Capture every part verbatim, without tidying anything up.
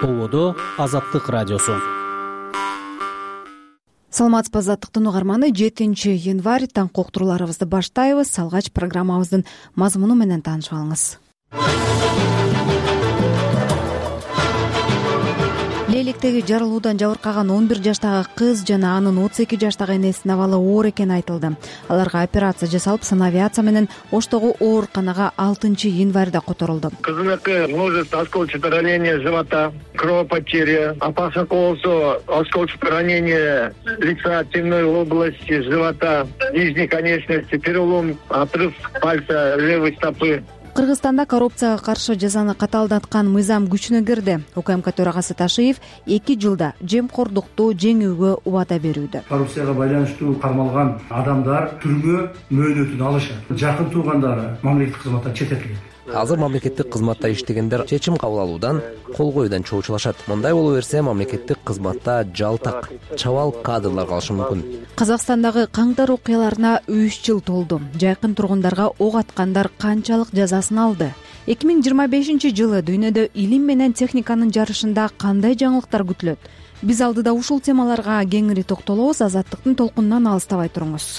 Толодо Азаттык радиосу. Саламатсызбы азаттыктын угарманы, жетинчи январь таң коктурууларыбызды баштайбыз. Алгач программабыздын мазмуну менен таанышып алыңыз. Лейлектеги жарылуудан жабыркаган он бир жаштагы кыз жана анын отуз эки жаштагы энесинин абалы оор экени айтылды. Аларга операция жасалып, санавиация менен Оштогу ооруканага алтынчы январда которулду. Кызыныки множество осколочных ранений живота, кровопотеря, опасно болсо осколочное ранение лица, темной области живота, нижней конечности, перелом, отрыв пальца левой стопы. Кыргызстанда коррупцияга каршы жазаны катаалдаткан мыйзам күчүнө кирди. УКМК төрагасы Ташиев эки жылда жемкордукту жеңүүгө убада берүүдө. Коррупцияга байланыштуу кармалган адамдар түрмө мөөнөтүн алышат. Жакын туугандары мамлекеттик кызматтан чететилет. Азыр мамлекеттик кызматта иштегендер чечим кабыл алуудан, кол коюудан чоочулашат. Мындай боло берсе, мамлекеттик кызматта жалтак, чабал кадрлар калышы мүмкүн. Казакстандагы каңдар окуяларына үч жыл толду. Жайкын тургундарга ок аткандар канчалык жазасын алды? эки миң жыйырма бешинчи жылы дүйнөдө илим менен техниканын жарышында кандай жаңылыктар күтүлөт? Биз алдыда ушул темаларга кеңири токтолобуз. Азаттыктын толкунунан алыстабай туруңуз.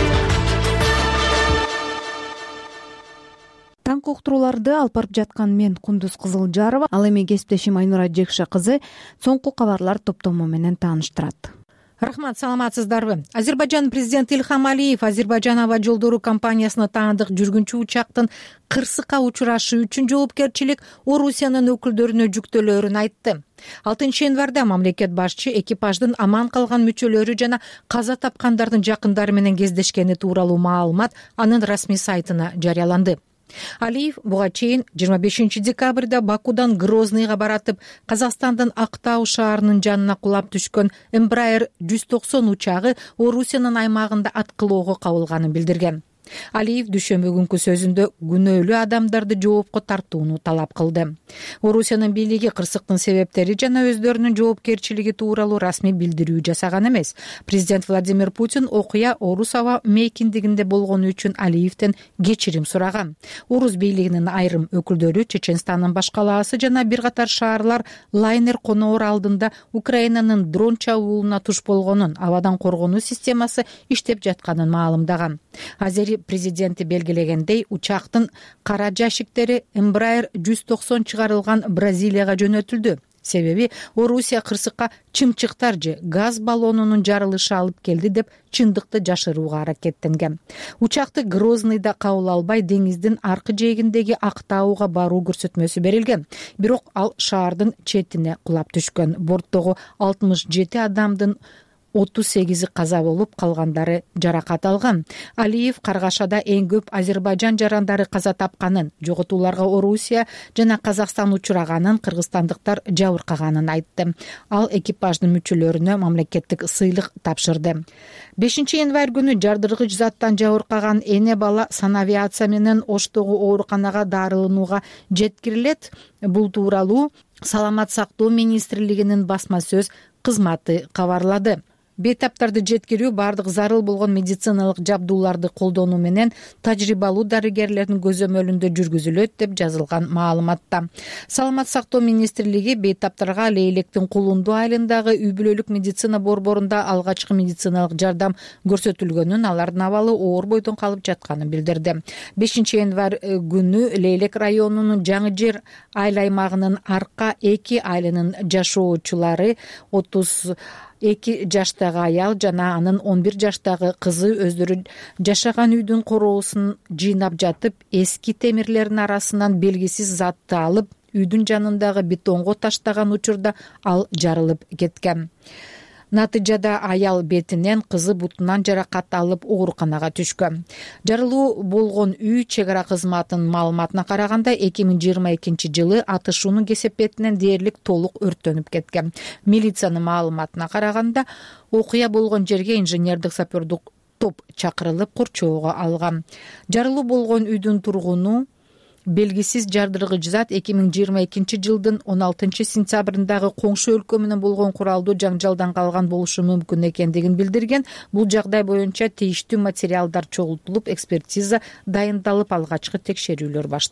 Таң коктурууларды алып барып жаткан мен Кундуз Кызылжарова, ал эми кесиптешим Айнура Жекше кызы соңку кабарлар топтому менен тааныштырат. Рахмат, саламатсыздарбы? Азербайжан президенти Ильхам Алиев Азербайжан аба жолдору компаниясына таандык жүргүнчү учактын кырсыкка учурашы үчүн жоопкерчилик Орусиянын өкүлдөрүнө жүктөлөөрүн айтты. алтынчы январда мамлекет башчы экипаждын аман калган мүчөлөрү жана каза тапкандардын жакындары менен кездешкени тууралуу маалымат анын расмий сайтына жарыяланды. Алиев буга чейин жыйырма бешинчи декабрда Бакудан Грозныйга баратып, Казакстандын Актау шаарынын жанына кулап түшкөн Эмбраер жүз токсон учагы Орусиянын аймагында аткылоого кабылганын билдирген. Алиев дүйшөмбү күнкү сөзүндө күнөөлүү адамдарды жоопко тартууну талап кылды. Орусиянын бийлиги кырсыктын себептери жана өздөрүнүн жоопкерчилиги тууралуу расмий билдирүү жасаган эмес. Президент Владимир Путин окуя Орус аба мейкиндигинде болгону үчүн Алиевден кечирим сураган. Орус бийлигинин айрым өкүлдөрү Чеченстандын баш калаасы жана бир катар шаарлар лайнер коноор алдында Украинанын дрон чабуулуна туш болгонун, абадан коргонуу системасы иштеп жатканын маалымдаган. Азери президенти белгилегендей, учактын кара жашиктери Эмбраер жүз токсон чыгарылган Бразилияга жөнөтүлдү. Себеби Орусия кырсыкка чымчыктар же газ баллонунун жарылышы алып келди деп чындыкты жашырууга аракеттенген. Учакты Грозныйда кабыл албай деңиздин аркы жээгиндеги Актауга баруу көрсөтмөсү берилген. Бирок ал шаардын четине кулап түшкөн. Борттогу алтымыш жети адамдын отуз сегизи каза болуп, калгандары жаракат алган. Алиев Каргашада эң көп Азербайжан жарандары каза тапканын, жоготууларга Орусия жана Казакстан учураганын, кыргызстандыктар жабыркаганын айтты. Ал экипаждын мүчөлөрүнө мамлекеттик сыйлык тапшырды. бешинчи январь күнү жардыргыч заттан жабыркаган эне бала санавиация менен Оштогу ооруканага дарыланууга жеткирилет. Бул тууралуу Саламат сактоо министрлигинин басма сөз кызматы кабарлады. Бейтаптарды жеткирүү бардык зарыл болгон медициналык жабдууларды колдонуу менен тажрыйбалуу дарыгерлердин көзөмөлүндө жүргүзүлөт деп жазылган маалыматта. Саламат сактоо министрлиги бейтаптарга Лейлектин Кулунду айылындагы үй бүлөлүк медицина борборунда алгачкы медициналык жардам көрсөтүлгөнүн, алардын абалы оор бойдон калып жатканын билдирди. бешинчи январь күнү Лейлек районунун Жаңы Жер айыл аймагынын Арка эки айылынын жашоочулары отуз эки жаштагы аял жана анын он бир жаштагы кызы өздөрү жашаган үйдүн короосун жыйнап жатып, эски темирлердин арасынан белгисиз затты алып, үйдүн жанындагы бетонго таштаган учурда ал жарылып кеткен. Натыйжада аял бетинен, кызы бутунан жаракат алып ооруканага түшкөн. Жарылуу болгон үй чек ара кызматынын маалыматына караганда эки миң жыйырма экинчи жылы атышуунун кесепетинен дээрлик толук өрттөнүп кеткен. Милициянын маалыматына караганда окуя болгон жерге инженердик сапёрдук топ чакырылып корчоого алган. Жарылуу болгон үйдүн тургуну белгисиз жардыргыч зат эки миң жыйырма экинчи жылдын он алтынчы сентябрындагы коңшу өлкө менен болгон куралдуу жаңжалдан калган болушу мүмкүн экендигин билдирген. Бул жагдай боюнча тийиштүү материалдар чогултулуп, экспертиза дайындалып, алгачкы текшерүүлөр башталды.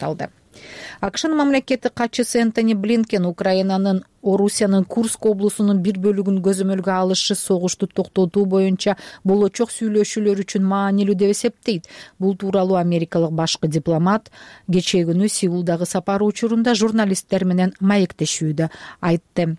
акшнын мамлекеттик катчысы Энтони Блинкен Украинанын Орусиянын Курск облусунун бир бөлүгүн көзөмөлгө алышы согушту токтотуу боюнча болочок сүйлөшүүлөр үчүн маанилүү деп эсептейт. Бул тууралуу америкалык башкы дипломат кечээ күнү Сеулдагы сапары учурунда журналисттер менен маектешүүдө айтты.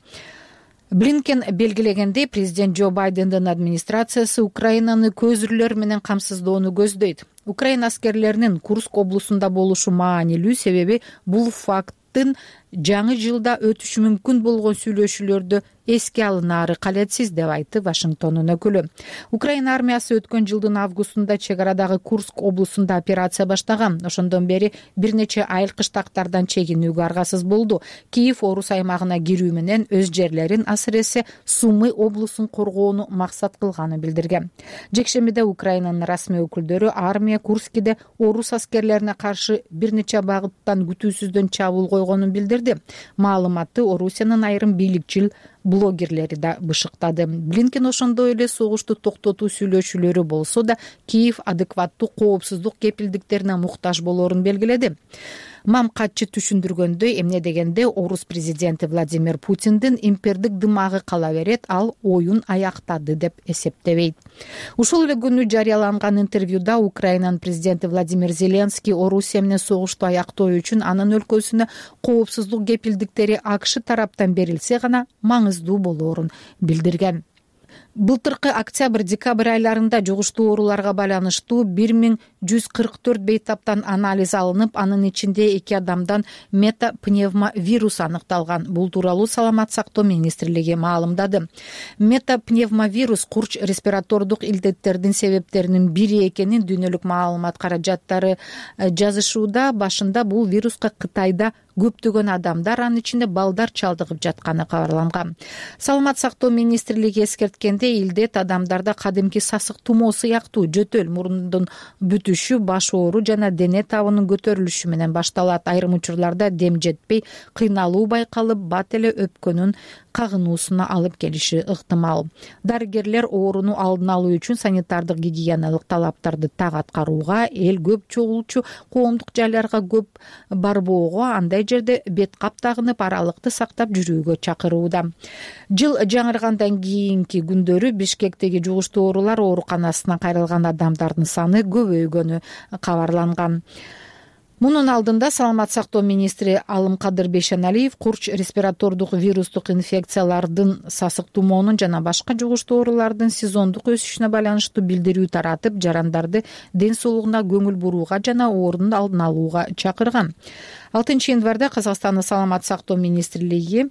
Блинкен белгилегендей, президент Джо Байдендин администрациясы Украинаны көзүрлөр менен камсыздоону көздөйт. Украина аскерлеринин Курск облусунда болушу маанилүү, себеби бул факттын жаңы жылда өтүшү мүмкүн болгон сүйлөшүүлөрдү эске алынаары калетсиз деп айтты Вашингтондун өкүлү. Украина армиясы өткөн жылдын августунда чек арадагы Курск облусунда операция баштаган. Ошондон бери бир нече айылкыч тактардан чегинүүгө аргасыз болду. Киев Орус аймагына кирүү менен өз жерлерин, асыресе Сумы облусун коргоону максат кылганын билдирген. Жекшембиде Украинанын расмий өкүлдөрү армия Курскиде Орус аскерлерине каршы бир нече багыттан күтүүсүздөн чабуул койгонун билдирди. Маалыматты Орусиянын айрым бийликчил блогерлери да бышыктады. Блинкен ошондой эле согушту токтотуу сүйлөшүүлөрү болсо да Киев адекваттуу коопсуздук кепилдиктерине муктаж болоорун белгиледи. Мам катчы түшүндүргөндөй, эмне дегенде Орус президенти Владимир Путиндин импердик дымагы кала берет, ал оюн аяктады деп эсептебейт. Ушул эле күнү жарыяланган интервьюда Украинанын президенти Владимир Зеленский Орусия менен согушту аяктоо үчүн анын өлкөсүнө коопсуздук кепилдиктери АКШ тараптан берилсе гана маңыздуу болоорун билдирген. Былтыркы октябрь-декабрь айларында жугуштуу ооруларга байланыштуу бир миң жүз кырк төрт бейтаптан анализ алынып, анын ичинде эки адамдан метапневмовирус аныкталган. Бул тууралуу Саламат сактоо министрлиги маалымдады. Метапневмовирус курч респиратордук илдеттердин себептеринин бири экенин дүйнөлүк маалымат каражаттары жазышууда. Башында бул вируска Кытайда көптөгөн адамдар, анын ичинде балдар чалдыгып жатканы кабарланган. Саламат сактоо министрлиги эскерткенде, илдет адамдарда кадимки сасык тумоо сыяктуу жөтөл, мурундун бүтүшү, баш оору жана дене табынын көтөрүлүшү менен башталат. Айрым учурларда дем жетпей, кыйналуу байкалып, бат эле өпкөнүн кагынуусуна алып келиши ыктымал. Дарыгерлер ооруну алдын алуу үчүн санитардык гигиеналык талаптарды так аткарууга, эл көп чогулчу коомдук жайларга көп барбоого, андай жерде бет кап тагынып, аралыкты сактап жүрүүгө чакырууда. Жыл жаңыргандан кийинки күндөрү Бишкектеги жугуштуу оорулар ооруканасына кайрылган адамдардын саны көбөйгөнү кабарланган. Мунун алдында Саламат сактоо министри Алымкадыр Бейшеналиев курч респиратордук вирустук инфекциялардын, сасык тумоонун жана башка жугуштуу оорулардын сезондук өсүшүнө байланыштуу билдирүү таратып, жарандарды ден соолугуна көңүл бурууга жана оорунун алдын алууга чакырган. алтынчы январда Казакстандын Саламат сактоо министрлиги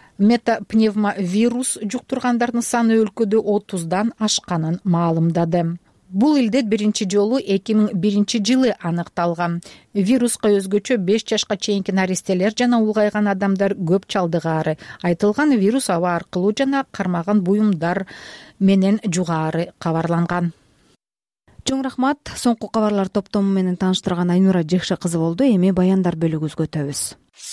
метапневмовирус жуктургандардын саны өлкөдө отуздан ашканын маалымдады. Бул илдет биринчи жолу эки миң биринчи жылы аныкталган. Вируска өзгөчө беш жашка чейинки наристелер жана улгайган адамдар көп чалдыгаары айтылган. Вирус аба аркылуу жана кармаган буюмдар менен жугаары кабарланган. Чоң рахмат. Соңку кабарлар топтому менен тааныштырган Айнура Жекше кызы болду. Эми баяндар бөлүгүбүзгө өтөбүз.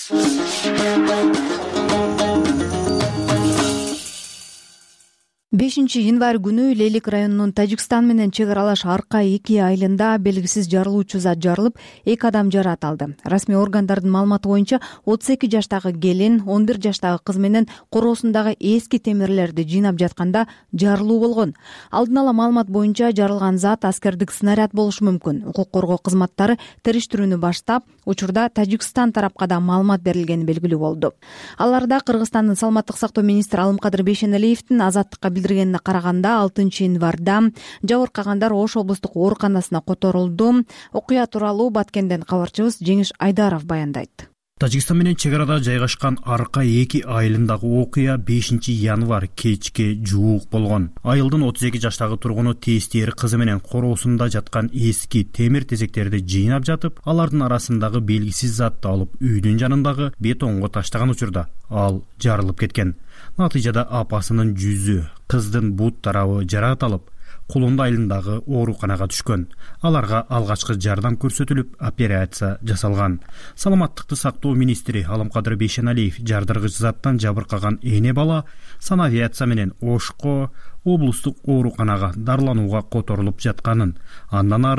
бешинчи январь күнү Лелик районунун Тажикстан менен чек аралаш Арка эки айылында белгисиз жарылуучу зат жарылып, эки адам жаракат алды. Расмий органдардын маалыматы боюнча отуз эки жаштагы келин он бир жаштагы кыз менен короосундагы эски темирлерди жыйнап жатканда жарылуу болгон. Алдын ала маалымат боюнча жарылган зат аскердик снаряд болушу мүмкүн. Укук коргоо кызматтары териштирүүнү баштап, учурда Тажикстан тарапка да маалымат берилгени белгилүү болду. Аларда Кыргызстандын саламаттык сактоо министри Алымкадыр Бейшеналиевдин азаттыкка билдиргенине караганда алтынчы январда жабыркагандар Ош облустук ооруканасына которулду. Окуя тууралуу Баткенден кабарчыбыз Жеңиш Айдаров баяндайт. Тажикстан менен чек арада жайгашкан Арка эки айылындагы окуя бешинчи январь кечке жуук болгон. Айылдын отуз эки жаштагы тургуну тестери кызы менен короосунда жаткан эски темир тезектерди жыйнап жатып, алардын арасындагы белгисиз затты алып үйдүн жанындагы бетонго таштаган учурда ал жарылып кеткен. Натыйжада апасынын жүзү, кыздын бут тарабы жаракат алып, Кулунду айылындагы ооруканага түшкөн. Аларга алгачкы жардам көрсөтүлүп, операция жасалган. Саламаттыкты сактоо министри Алымкадыр Бейшеналиев жардыргыч заттан жабыркаган эне бала санавиация менен Ошко облустук ооруканага дарыланууга которулуп жатканын, андан ары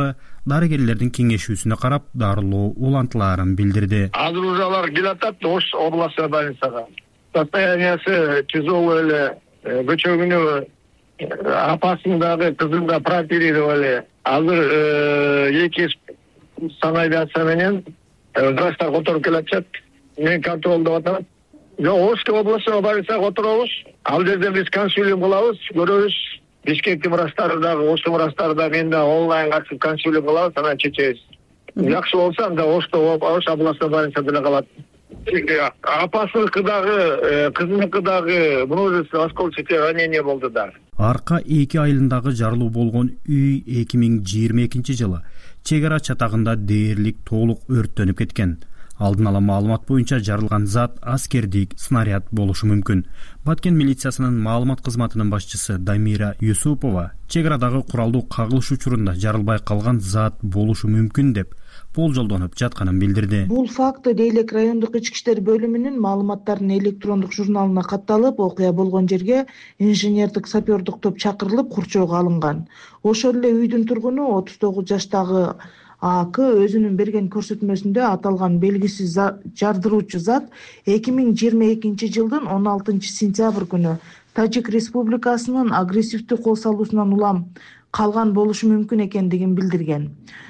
дарыгерлердин кеңешүүсүнө карап дарылоо улантылаарын билдирди. Азыр уже алар келатат Ош областный больницага. Состояниясы тяжелое эле, көчө күнү апасын дагы кызын да прооперировали. Азыр эки санавиация менен врачтар которуп келатышат. Мен контролдоп атам. Ошко областной больницага которобуз. Ал жерде биз консилиум кылабыз, көрөбүз. Бишкектин врачтары дагы, Оштун врачтары да мен да онлайн катышып консилиум кылабыз, анан чечебиз. Жакшы болсо анда Ошто Ош областной больницада деле калат. Апасыныкы дагы, кызыныкы дагы множество осколочное ранение болду да. Арка эки айылындагы жарылуу болгон үй эки миң жыйырма экинчи жылы чек ара чатагында дээрлик толук өрттөнүп кеткен. Алдын ала маалымат боюнча жарылган зат аскердик снаряд болушу мүмкүн. Баткен милициясынын маалымат кызматынын башчысы Дамира Юсупова чек арадагы куралдуу кагылыш учурунда жарылбай калган зат болушу мүмкүн деп болжолдонуп жатканын билдирди. Бул факты Дейлек райондук ички иштер бөлүмүнүн маалыматтарынын электрондук журналына катталып, окуя болгон жерге инженердик сапердик топ чакырылып курчоого алынган. Ошол эле үйдүн тургуну отуз тогуз жаштагы АК өзүнүн берген көрсөтмөсүндө аталган белгисиз жардыруучу зат эки миң жыйырма экинчи жылдын он алтынчы сентябрь күнү Тажик Республикасынын агрессивдүү кол салуусунан улам калган болушу мүмкүн экендигин билдирген.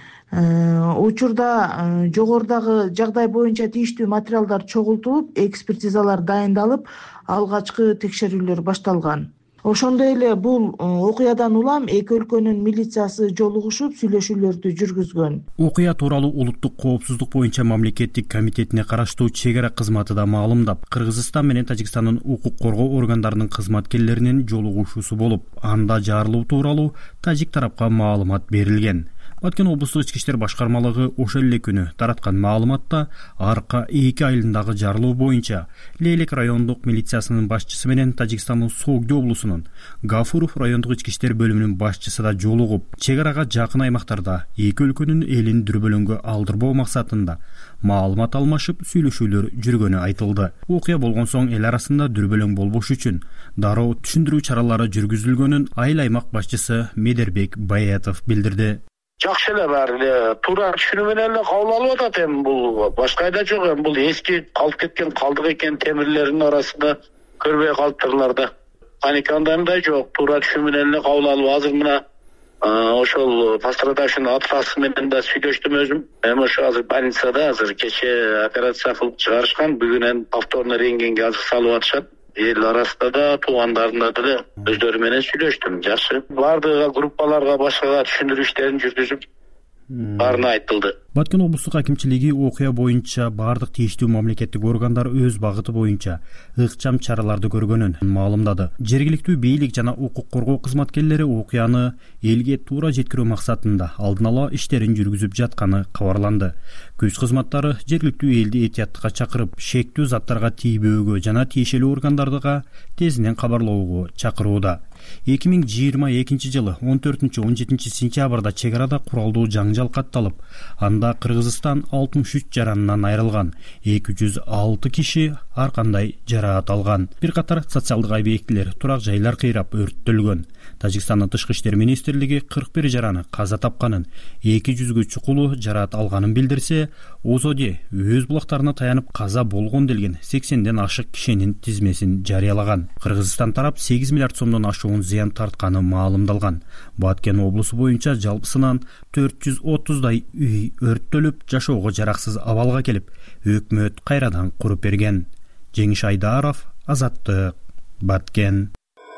Учурда жогорудагы жагдай боюнча тийиштүү материалдар чогултулуп, экспертизалар дайындалып, алгачкы текшерүүлөр башталган. Ошондой эле бул окуядан улам эки өлкөнүн милициясы жолугушуп сүйлөшүүлөрдү жүргүзгөн. Окуя тууралуу улуттук коопсуздук боюнча мамлекеттик комитетине караштуу чек ара кызматы да маалымдап, Кыргызстан менен Тажикстандын укук коргоо органдарынын кызматкерлеринин жолугушуусу болуп, анда жарылуу тууралуу тажик тарапка маалымат берилген. Баткен облустук ички иштер башкармалыгы ошол эле күнү тараткан маалыматта Арка эки айылындагы жарылуу боюнча Лейлек райондук милициясынын башчысы менен Тажикстандын Согди облусунун Гафуров райондук ички иштер бөлүмүнүн башчысы да жолугуп, чек арага жакын аймактарда эки өлкөнүн элин дүрбөлөңгө алдырбоо максатында маалымат алмашып сүйлөшүүлөр жүргөнү айтылды. Окуя болгон соң эл арасында дүрбөлөң болбош үчүн дароо түшүндүрүү чаралары жүргүзүлгөнүн айыл аймак башчысы Медербек Баятов билдирди. Жакшы эле баары туура түшүнүү менен эле кабыл алып атат. Эми бул башка айда жок, эми бул эски калып кеткен калдык экен, темирлердин арасында көрбөй калыптырлар да. Паникандан да жок, туура түшүнүү менен эле кабыл алып, азыр мына ошол пострадавшийдин атасы менен да сүйлөштүм өзүм. Эми ошо азыр больницада, азыр кече операция кылып чыгарышкан, бүгүнөн повторно рентгенге азыр салып атышат. Эл арасында да, туугандарында деле өздөрү менен сүйлөштүм. Жакшы. Бардыгы группаларга башкага түшүндүрүү иштерин жүргүзүп, баарына айтылды. Баткен облустук акимчилиги окуя боюнча бардык тийиштүү мамлекеттик органдар өз багыты боюнча ыкчам чараларды көргөнүн маалымдады. Жергиликтүү бийлик жана укук коргоо кызматкерлери окуяны элге туура жеткирүү максатында алдын ала иштерин жүргүзүп жатканы кабарланды. Күч кызматтары жергиликтүү элди этияттыкка чакырып, шектүү заттарга тийбөөгө жана тиешелүү органдарга тезинен кабарлоого чакырууда. эки миң жыйырма экинчи жылы он төртүнчү он жетинчи сентябрда чек арада куралдуу жаңжал катталып, анда Кыргызстан алтымыш үч жаранынан айрылган, эки жүз алты киши ар кандай жараат алган. Бир катар социалдык объектилер, турак жайлар кыйрап өрттөлгөн. Тажикстандын тышкы иштер министрлиги кырк бир жараны каза тапканын, эки жүзгө чукулу жараат алганын билдирсе, Озоди өз булактарына таянып каза болгон делген сексенден ашык кишинин тизмесин жарыялаган. Кыргызстан тарап сегиз миллиард сомдон ашуун зыян тартканы маалымдалган. Баткен облусу боюнча жалпысынан төрт жүз отуздай үй өрттөлүп, жашоого жараксыз абалга келип, өкмөт кайрадан куруп берген. Жеңиш Айдаров, Азаттык, Баткен.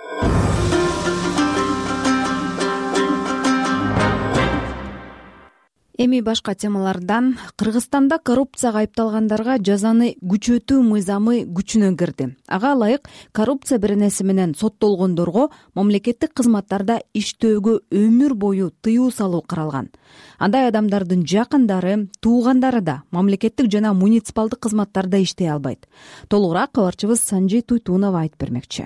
Эми башка темалардан Кыргызстанда коррупцияга айыпталгандарга жазаны күчөтүү мыйзамы күчүнө кирди. Ага ылайык коррупция беренеси менен соттолгондорго мамлекеттик кызматтарда иштөөгө өмүр бою тыюу салуу каралган. Андай адамдардын жакындары, туугандары да мамлекеттик жана муниципалдык кызматтарда иштей албайт. Толугураак кабарчыбыз Санжей Туйтунова айтып бермекчи.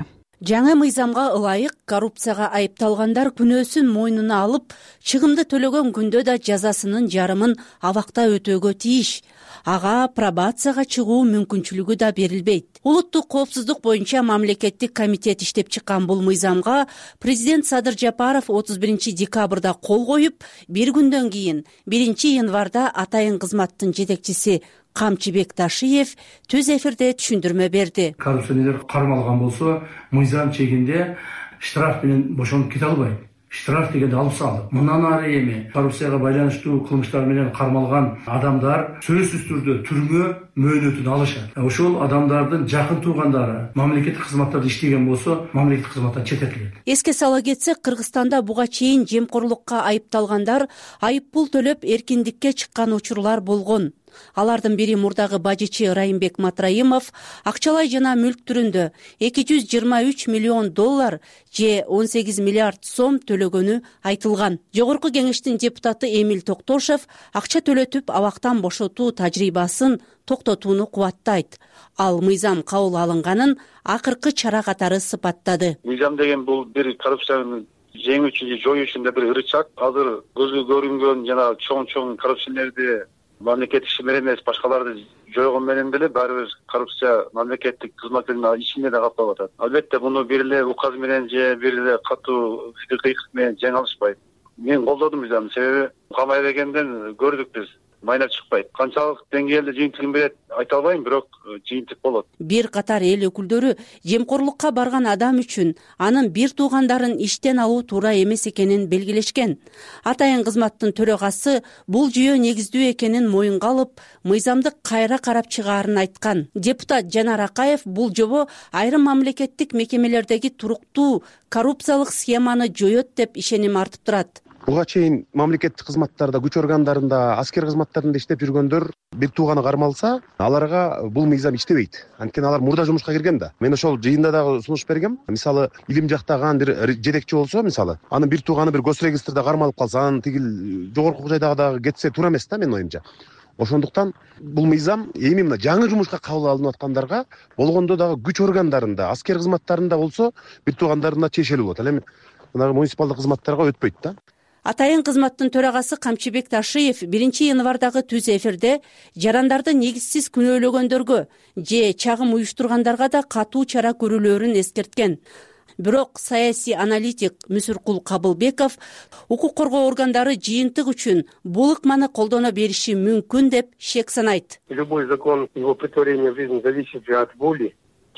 Жаңы мыйзамга ылайык коррупцияга айыпталгандар күнөөсүн мойнуна алып, чыгымды төлөгөн күндө да жазасынын жарымын абакта өтөөгө тийиш. Ага пробацияга чыгуу мүмкүнчүлүгү да берилбейт. Улуттук коопсуздук боюнча мамлекеттик комитет иштеп чыккан бул мыйзамга президент Садыр Жапаров отуз биринчи декабрда кол коюп, бир күндөн кийин биринчи январда атайын кызматтын жетекчиси Камчыбек Ташиев түз эфирде түшүндүрмө берди. Коррупционерлер кармалган болсо, мыйзам чегинде штраф менен бошонуп кете албайт. Штраф дегенди алып салды. Мындан ары эми коррупцияга байланыштуу кылмыштар менен кармалган адамдар сөзсүз түрдө түрмө мөөнөтүн алышат. Ошол адамдардын жакын туугандары мамлекеттик кызматтарда иштеген болсо, мамлекеттик кызматтан четтетилет. Эске сала кетсек, Кыргызстанда буга чейин жемкорлукка айыпталгандар айып пул төлөп эркиндикке чыккан учурлар болгон. Алардын бири мурдагы бажычы Райымбек Матраимов акчалай жана мүлк түрүндө эки жүз жыйырма үч миллион доллар же он сегиз миллиард сом төлөгөнү айтылган. Жогорку кеңештин депутаты Эмил Токтошев акча төлөтүп абактан бошотуу тажрыйбасын токтотууну кубаттайт. Ал мыйзам кабыл алынганын акыркы чара катары сыпаттады. Мыйзам деген бул бир коррупцияны жеңүү үчүн, жоюу үчүн да бир ырычак. Азыр көзгө көрүнгөн жана чоң-чоң коррупционерди мамлекеттик иши менен эмес, башкаларды жойгон менен деле баары бир коррупция мамлекеттик кызматтын ичинде да каптап атат. Албетте муну бир эле указ менен же бир эле катуу кыйкык менен жеңе алышпайт. Мен колдодум мыйзамды, себеби камай бергенден көрдүк биз. Майнап чыкпайт. Канчалык деңгээлде жыйынтыгын берет айта албайм, бирок жыйынтык болот. Бир катар эл өкүлдөрү жемкорлукка барган адам үчүн анын бир туугандарын иштен алуу туура эмес экенин белгилешкен. Атайын кызматтын төрагасы бул жүйө негиздүү экенин моюнга алып, мыйзамды кайра карап чыгаарын айткан. Депутат Жанар Акаев бул жобо айрым мамлекеттик мекемелердеги туруктуу коррупциялык схеманы жоет деп ишеним артып турат. Буга чейин мамлекеттик кызматтарда, күч органдарында, аскер кызматтарында иштеп жүргөндөр бир тууганы кармалса, аларга бул мыйзам иштебейт. Анткени алар мурда жумушка кирген да. Мен ошол жыйында дагы сунуш бергем. Мисалы, илим жактаган бир жетекчи болсо, мисалы, анын бир тууганы бир госрегистрде кармалып калса, анын тигил жогорку жайдагы дагы кетсе туура эмес да, менин оюмча. Ошондуктан бул мыйзам эми мына жаңы жумушка кабыл алынып аткандарга болгондо дагы күч органдарында, аскер кызматтарында болсо, бир туугандарына чечелүү болот. Ал эми мына муниципалдык кызматтарга өтпөйт да. Атайын кызматтын төрагасы Камчыбек Ташиев биринчи январдагы түз эфирде жарандарды негизсиз күнөөлөгөндөргө же чагым уюштургандарга да катуу чара көрүлөөрүн эскерткен. Бирок саясий аналитик Мүсүркул Кабылбеков укук коргоо органдары жыйынтык үчүн бул ыкманы колдоно бериши мүмкүн деп шек санайт. Любой закон, его претворение в жизнь зависит от воли.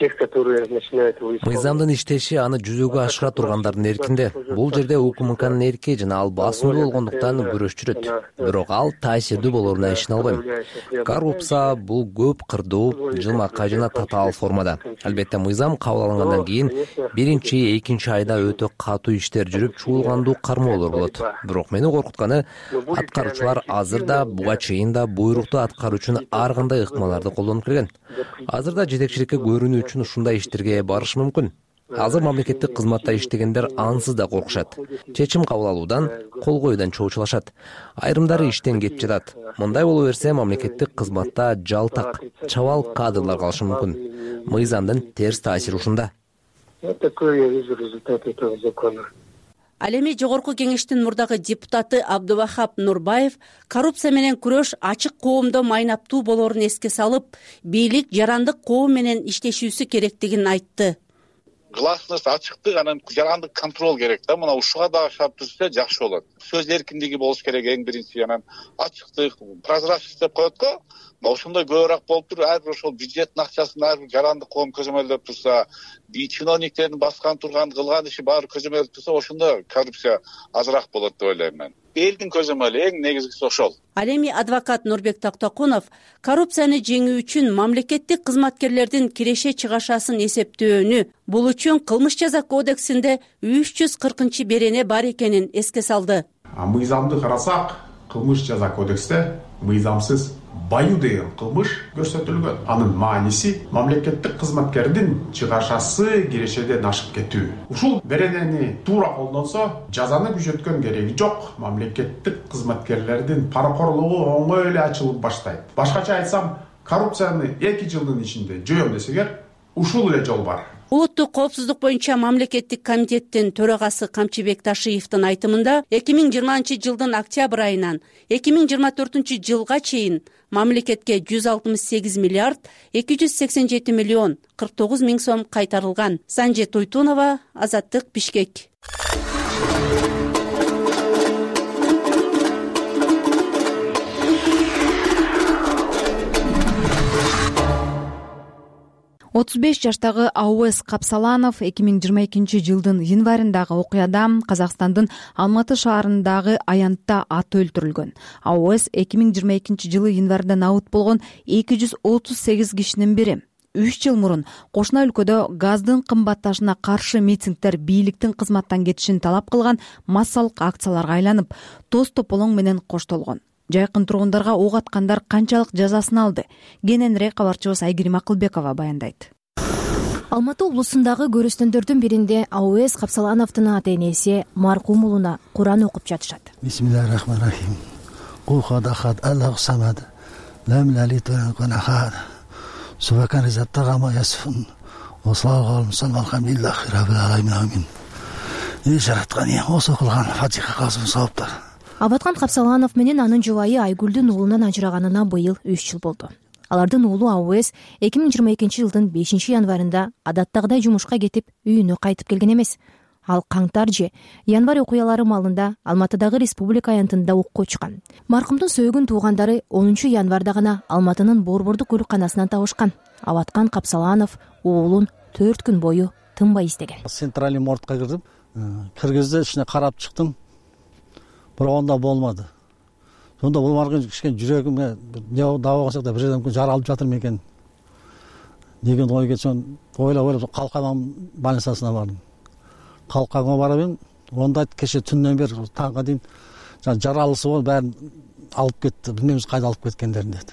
Мыйзамдын иштеши аны жүзөгө ашыра тургандардын эркинде. Бул жерде УКМКнын эрки жана ал басымдуу болгондуктан күрөшчүрөт. Бирок ал таасирдүү болоруна ишене албайм. Коррупция бул көп кырдуу, жылмакай жана татаал формада. Албетте мыйзам кабыл алынгандан кийин биринчи, экинчи айда өтө катуу иштер жүрүп, чуулгандуу кармоолор болот. Бирок мени коркутканы аткаруучулар азыр да буга чейин да буйрукту аткаруу үчүн ар кандай ыкмаларды колдонуп келген. Азыр да жетекчиликке көрүнүү үчүн ушундай иштерге барышы мүмкүн. Азыр мамлекеттик кызматта иштегендер ансыз да коркушат. Чечим кабыл алуудан, кол коюудан чоочулашат. Айрымдары иштен кетип жатат. Мындай боло берсе мамлекеттик кызматта жалтак, чабал кадрлар калышы мүмкүн. Мыйзамдын терс таасири ушунда. Ал эми жогорку кеңештин мурдагы депутаты Абдувахап Нурбаев коррупция менен күрөш ачык коомдо майнаптуу болорун эске салып, бийлик жарандык коом менен иштешүүсү керектигин айтты. Гласность, ачыктык, анан жарандык контроль керек да. Мына ушуга да шарт түзүлсө жакшы болот. Сөз эркиндиги болуш керек эң биринчи, анан ачыктык, прозрачность деп коет го. Ошондой көбүрөөк болуп туруп, ар бир ошол бюджеттин акчасын ар бир жарандык коом көзөмөлдөп турса, би чиновниктердин баскан турган, кылган иши баары көзөмөлдөп турса, ошондо коррупция азыраак болот деп ойлойм мен. Элдин көзөмөлү эң негизгиси ошол. Ал эми адвокат Нурбек Токтокунов коррупцияны жеңүү үчүн мамлекеттик кызматкерлердин киреше чыгашасын эсептөөнү, бул үчүн кылмыш жаза кодексинде үч жүз кыркынчы берене бар экенин эске салды. Мыйзамды карасак, кылмыш жаза кодексте мыйзамсыз баю деген кылмыш көрсөтүлгөн. Анын мааниси мамлекеттик кызматкердин чыгашасы кирешеден ашып кетүү. Ушул беренени туура колдонсо, жазаны күчөткөн кереги жок. Мамлекеттик кызматкерлердин паракорлугу оңой эле ачылып баштайт. Башкача айтсам, коррупцияны эки жылдын ичинде жоём десегер, ушул эле жол бар. улуттук коопсуздук боюнча мамлекеттик комитеттин төрагасы Камчыбек Ташиевдин айтымында эки миң жыйырманчы жылдын октябрь айынан эки миң жыйырма төртүнчү жылга чейин мамлекетке жүз алтымыш сегиз миллиард эки жүз сексен жети миллион кырк тогуз миң сом кайтарылган. Санже Туйтунова, Азаттык, Бишкек. отуз беш жаштагы Ауэс Капсаланов эки миң жыйырма экинчи жылдын январындагы окуяда Казакстандын Алматы шаарындагы аянтта аты өлтүрүлгөн. Ауэс эки миң жыйырма экинчи жылы январда набыт болгон эки жүз отуз сегиз кишинин бири. үч жыл мурун кошуна өлкөдө газдын кымбатташына каршы митингдер бийликтин кызматтан кетишин талап кылган массалык акцияларга айланып, тоз тополоң менен коштолгон. Жайкын тургундарга ок аткандар канчалык жазасын алды? Кененирээк кабарчыбыз Айгерим Акылбекова баяндайт. Алматы облусундагы көрүстөндөрдүн биринде Ауэс Капсалановдун ата-энеси маркум уулуна Куран окуп жатышат. Бисмиллахиррахманиррахим. Кулхадахат Аллаху самад. Лам лалит ва лам кунахад. Субхан заттагама ясфун. Вассалам алхамдулиллахи раббил аламин. Эй жараткан, осы кылган Фатиха кылсын сауаптар. Абаткан Капсаланов менен анын жубайы Айгүлдүн уулунан ажыраганына быйыл үч жыл болду. Алардын уулу Ауэс эки миң жыйырма экинчи жылдын бешинчи январында адаттагыдай жумушка кетип, үйүнө кайтып келген эмес. Ал каңтар же январь окуялары малында Алматыдагы республика аянтында окко учкан. Маркумдун сөөгүн туугандары онунчу январда гана Алматынын Борбордук өлканасынан табышкан. Абаткан Капсаланов уулун төрт күн бою тынбай издеген. Центральный мордка кирдим. Киргизди, ичине карап чыктым. Бирок анда болмады. Сонда бул барган кишкен жүрөгүмө дабы багсак да бир жерден жаралып жатырмын экен деген ой кетсен, ойлоп ойлоп Калкан больницасына бардым. Калканга барып, онда кеше түндөн бери таңга дейин жаралысы болуп баарын алып кетти. Билбейбиз кайда алып кеткендерин деди.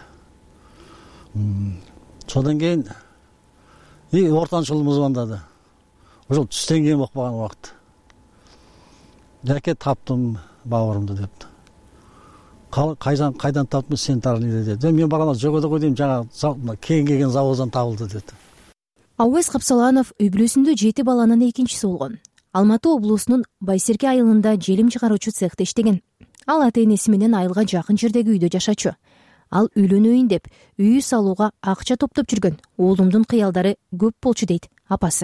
Содан кийин и ортанчылымыз звондады. Ошол түстөн кийин болуп калган убакыт. Жаке таптым бауырымды депти. Кайдан кайдан таптым, Центральныйды деди. Мен барганда жок эди го дейм, жана кийин келген заводдан табылды деди. Ауэс Капсаланов үй бүлөсүндө жети баланын экинчиси болгон. Алматы облусунун Байсерке айылында желим чыгаруучу цехте иштеген. Ал ата-энеси менен айылга жакын жердеги үйдө жашачу. Ал үйлөнөйүн деп үй салууга акча топтоп жүргөн. Уулумдун кыялдары көп болчу дейт апасы.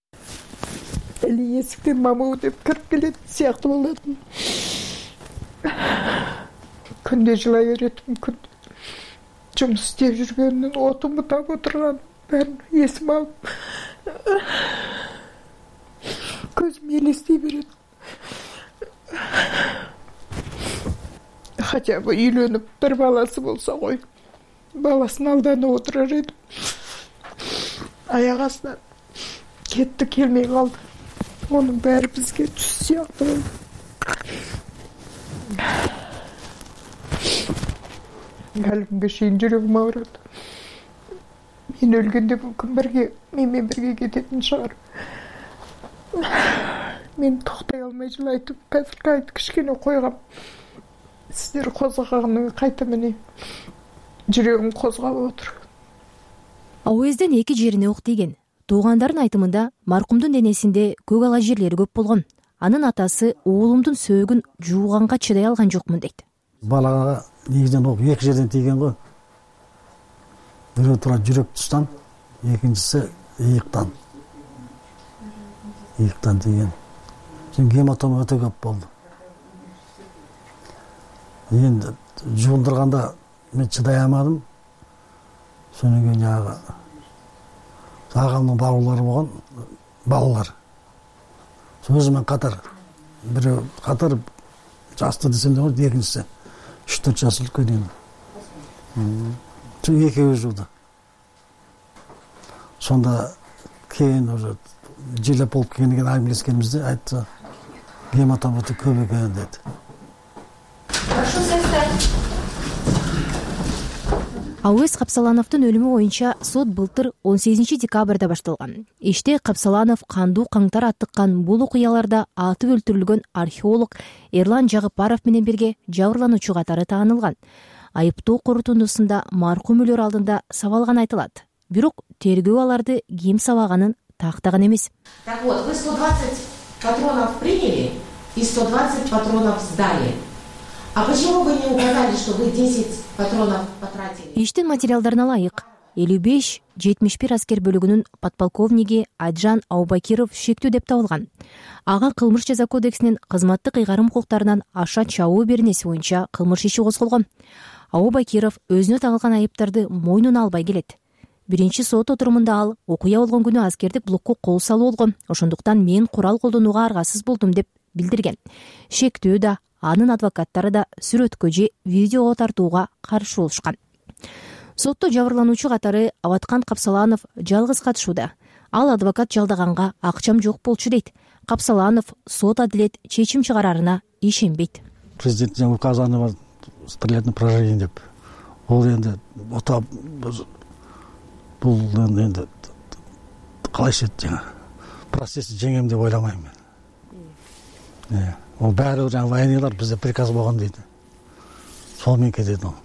Эли эсиктен мамуу деп кирип келет сыяктуу болотун. Күндө жылай беретим, күн жумуш иштеп жүргөндүн отуму таап отурган баарын эсиме алып көзүм элестей берет. Хотя бы үйлөнүп бир баласы болсо кой, баласын алданып отурар эдим. Аяк астынан кетти, келмей калды. Onun баары бизге түз сыяктуу болду. Ал күнгө чейин жүрөгүм аарат. Мен өлгөндө мүмкүн бирге, менен бирге кететін шығар. Мен токтой алмай жылайтып, қазір кайты кичкене койгам. Сиздер козгоганды кайта мени жүрөгүм козгап отур. Ауэзден эки жерине ок тийген. Туугандардын айтымында маркумдун денесинде көк ала жерлери көп болгон. Анын атасы уулумдун сөөгүн жууганга чыдай алган жокмун дейт. Балага негизинен ок эки жерден тийген го. Бирөө тура жүрөк тустан, экинчиси ыйыктан. Ыйыктан тийген. Сен гематома өтө көп болду. Эми жуундурганда мен чыдай алмадым. Сонун кийин жагы агамдын бауырлары болгон балалар. Өзүмен катар бирөө катар жасты десем де экинчиси үч төрт жаш үлкөн. Чын экөөбүз жууду. Сонда кийин уже жилеп болуп келгенден кийин аңгилескенибизде айтты, гематома өтө көп экен деди. Ауэс Капсалановдун өлүмү боюнча сот былтыр он сегизинчи декабрда башталган. Иште Капсаланов кандуу каңтар аттыккан бул окуяларда атып өлтүрүлгөн археолог Эрлан Жагыпаров менен бирге жабырлануучу катары таанылган. Айыптоо корутундусунда маркум өлөр алдында сабалган айтылат. Бирок тергөө аларды ким сабаганын тактаган эмес. Так вот, вы сто двадцать патронов приняли и сто двадцать патронов сдали. А почему вы не указали, что вы десять патронов потратили? Иштин материалдарына ылайык элүү беш жетимиш бир аскер бөлүгүнүн подполковниги Айджан Аубакиров шектүү деп табылган. Ага кылмыш жаза кодексинин кызматтык ыйгарым укуктарынан аша чабуу беренеси боюнча кылмыш иши козголгон. Аубакиров өзүнө тагылган айыптарды мойнуна албай келет. Биринчи сот отурумунда ал окуя болгон күнү аскердик блокко кол салуу болгон, ошондуктан мен курал колдонууга аргасыз болдум деп билдирген. Шектүү да анын адвокаттары да сүрөткө же видеого тартууга каршы болушкан. Сотто жабырлануучу катары Абаткан Капсаланов жалгыз катышууда. Ал адвокат жалдаганга акчам жок болчу дейт. Капсаланов сот адилет чечим чыгарарына ишенбейт. Президенттин указаны бар стрелять на поражение деп. Ол энди ота бул энди калайчы жаңа процессти жеңем деп ойламайм мен. Ол баары жаңа военныйлар бизде приказ болгон дейт. Сол менен кетет ал.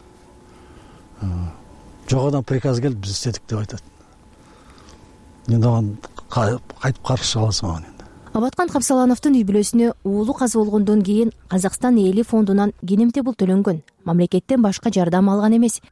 Жогодан приказ келип биз истедик деп айтат. Енді оған қайтып қарсы аласың оған енді. Абаткан Капсалановдун үй бүлөсүнө уулу каза болгондон кийин Казакстан эли фондунан кенемте пул төлөнгөн. Мамлекеттен башка жардам алган эмес.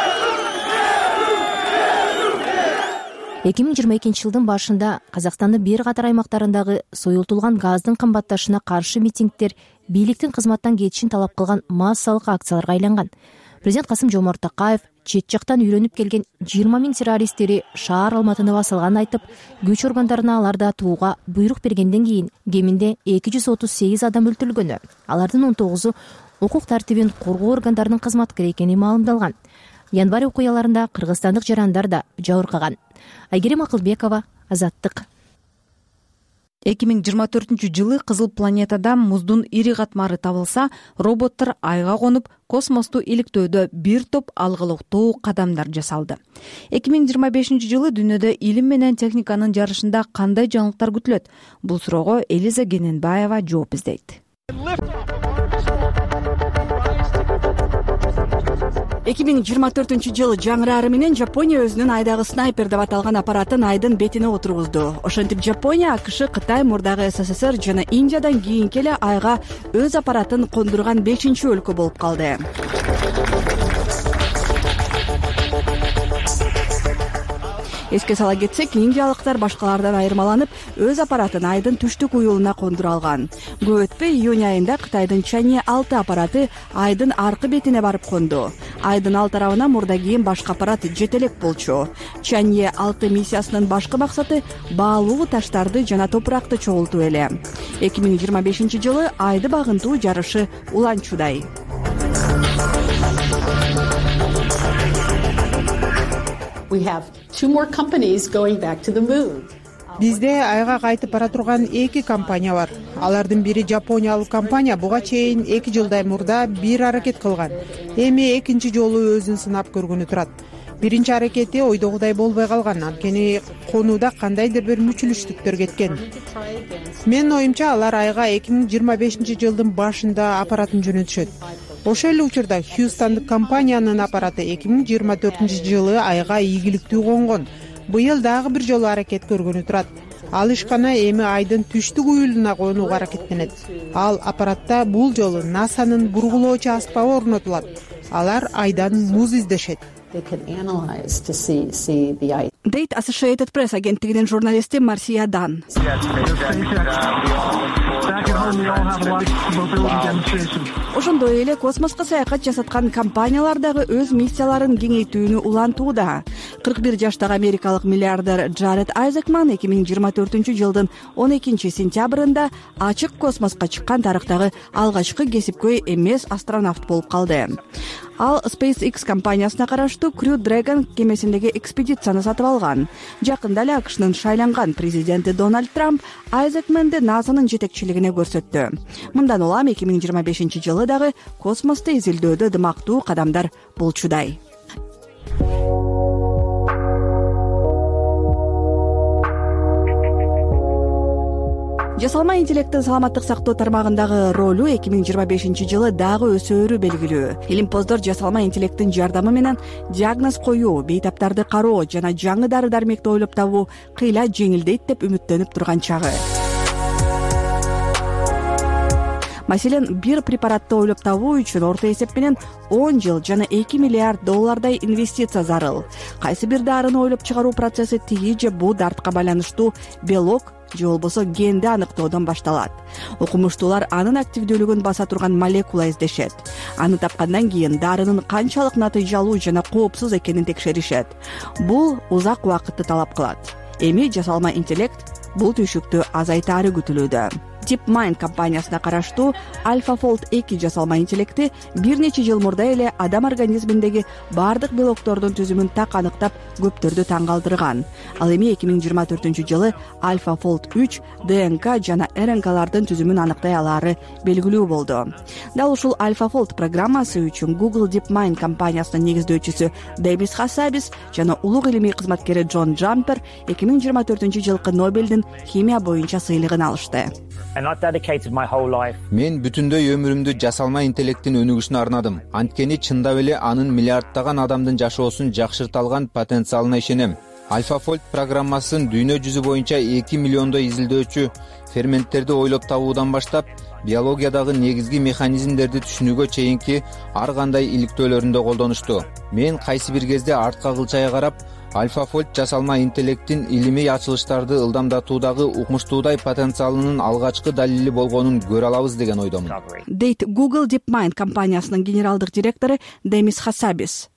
эки миң жыйырма экинчи жылдын башында Казакстандын бир катар аймактарындагы союлтулган газдын кымбатташына каршы митингдер бийликтин кызматтан кетишин талап кылган массалык акцияларга айланган. Президент Касым-Жомарт Такаев чет жактан үйрөнүп келген жыйырма миң террористтери шаар алматыны басылганын айтып, күч органдарына аларда тууга буйрук бергенден кийин кеминде эки жүз отуз сегиз адам өлтүрүлгөнү. Алардын он тогузу укук тартибин коргоо органдарынын кызматкери экени маалымдалган. Январь окуяларында кыргызстандык жарандар да жабыркаган. Айгерим Акылбекова, Азаттык. эки миң жыйырма төртүнчү жылы Кызыл планетада муздун ири катмары табылса, роботтор айга конуп, космосту иликтөөдө бир топ алгылыктуу кадамдар жасалды. эки миң жыйырма бешинчи жылы дүйнөдө илим менен техниканын жарышында кандай жаңылыктар күтүлөт? Бул суроого Элиза Гененбаева жооп издейт. эки миң жыйырма төртүнчү жылы жаңырары менен Жапония өзүнүн айдагы снайпер деп аталган аппаратын айдын бетине отургузду. Ошентип Жапония, АКШ, Кытай, мурдагы СССР жана Индиядан кийинки эле айга өз аппаратын кондурган бешинчи өлкө болуп калды. Эске сала кетсек, индиялыктар башкалардан айырмаланып, өз аппаратын айдын түштүк уюлуна кондура алган. Көп өтпөй июнь айында Кытайдын Чанье алты аппараты айдын аркы бетине барып конду. Айдын ал тарабына мурда кийин башка аппарат жетелек болчу. Чанье алты миссиясынын башкы максаты баалуу таштарды жана топуракты чогултуу эле. эки миң жыйырма бешинчи жылы айды багынтуу жарышы уланчудай. We have two more companies going back to the moon. Бизде айга кайтып бара турган эки компания бар. Алардын бири жапониялык компания буга чейин эки жылдай мурда бир аракет кылган. Эми экинчи жолу өзүн сынап көргөнү турат. Биринчи аракети ойдогудай болбой калган, анткени конууда кандайдыр бир мүчүлүштүктөр кеткен. Менин оюмча алар айга эки миң жыйырма бешинчи жылдын башында аппаратын жөнөтүшөт. Ошол эле учурда Хьюстондук компаниянын аппараты эки миң жыйырма төртүнчү жылы айга ийгиликтүү конгон. Быйыл дагы бир жолу аракет көргөнү турат. Ал ишкана эми айдын түштүк уюлуна конууга аракеттенет. Ал аппаратта бул жолу НАСАнын бургулоочу аспабы орнотулат. Алар айдан муз издешет. Дейт Associated Press агенттигинин журналисти Марсия Дан. Ошондой эле космоско саякат жасаткан компаниялар дагы өз миссияларын кеңейтүүнү улантууда. кырк бир жаштагы америкалык миллиардер Джаред Айзекман эки миң жыйырма төртүнчү жылдын он экинчи сентябрында ачык космоско чыккан тарыхтагы алгачкы кесипкөй эмес астронавт болуп калды. Ал SpaceX компаниясына караштуу Crew Dragon кемесиндеги экспедицияны сатып алган. Жакында эле АКШнын шайланган президенти Дональд Трамп Айзекменди НАСАнын жетекчилигине көрсөттү. Мындан улам эки миң жыйырма бешинчи жылы дагы космосту изилдөөдө дымактуу кадамдар болчудай. жасалма интеллекттин саламаттык сактоо тармагындагы ролу эки миң жыйырма бешинчи жылы дагы өсөөрү белгилүү. Илимпоздор жасалма интеллекттин жардамы менен диагноз коюу, бейтаптарды кароо жана жаңы дары дармекти ойлоп табуу кыйла жеңилдейт деп үмүттөнүп турган чагы. Маселен, бир препаратты ойлоп табуу үчүн орто эсеп менен он жыл жана эки миллиард доллардай инвестиция зарыл. Кайсы бир дарыны ойлоп чыгаруу процесси тиги же бул дартка байланыштуу белок же болбосо генди аныктоодон башталат. Окумуштуулар анын активдүүлүгүн баса турган молекула издешет. Аны тапкандан кийин дарынын канчалык натыйжалуу жана коопсуз экенин текшеришет. Бул узак убакытты талап кылат. Эми жасалма интеллект бул түйшүктү азайтаары күтүлүүдө. DeepMind компаниясына караштуу AlphaFold эки жасалма интеллекти бир нече жыл мурда эле адам организминдеги бардык белоктордун түзүмүн так аныктап көптөрдү таң калтырган. Ал эми эки миң жыйырма төртүнчү жылы AlphaFold үч ДНК жана РНКлардын түзүмүн аныктай алаары белгилүү болду. Дал ушул AlphaFold программасы үчүн Google DeepMind компаниясынын негиздөөчүсү Демис Хассабис жана улуг илимий кызматкери Джон Джампер эки миң жыйырма төртүнчү жылкы Нобелдин химия боюнча сыйлыгын алышты. Мен бүтүндөй өмүрүмдү жасалма интеллекттин өнүгүшүнө арнадым. Анткени чындап эле анын миллиарддаган адамдын жашоосун жакшырта алган потенциалына ишенем. AlphaFold программасын дүйнө жүзү боюнча эки миллиондой изилдөөчү ферменттерди ойлоп табуудан баштап, биологиядагы негизги механизмдерди түшүнүүгө чейинки ар кандай иликтөөлөрүндө колдонушту. Мен кайсы бир кезде артка кылчая карап, AlphaFold жасалма интеллекттин илимий ачылыштарды ылдамдатуудагы укмуштуудай потенциалынын алгачкы далили болгонун көрө алабыз деген ойдомун. Дейт Google DeepMind компаниясынын генералдык директору Демис Хассабис.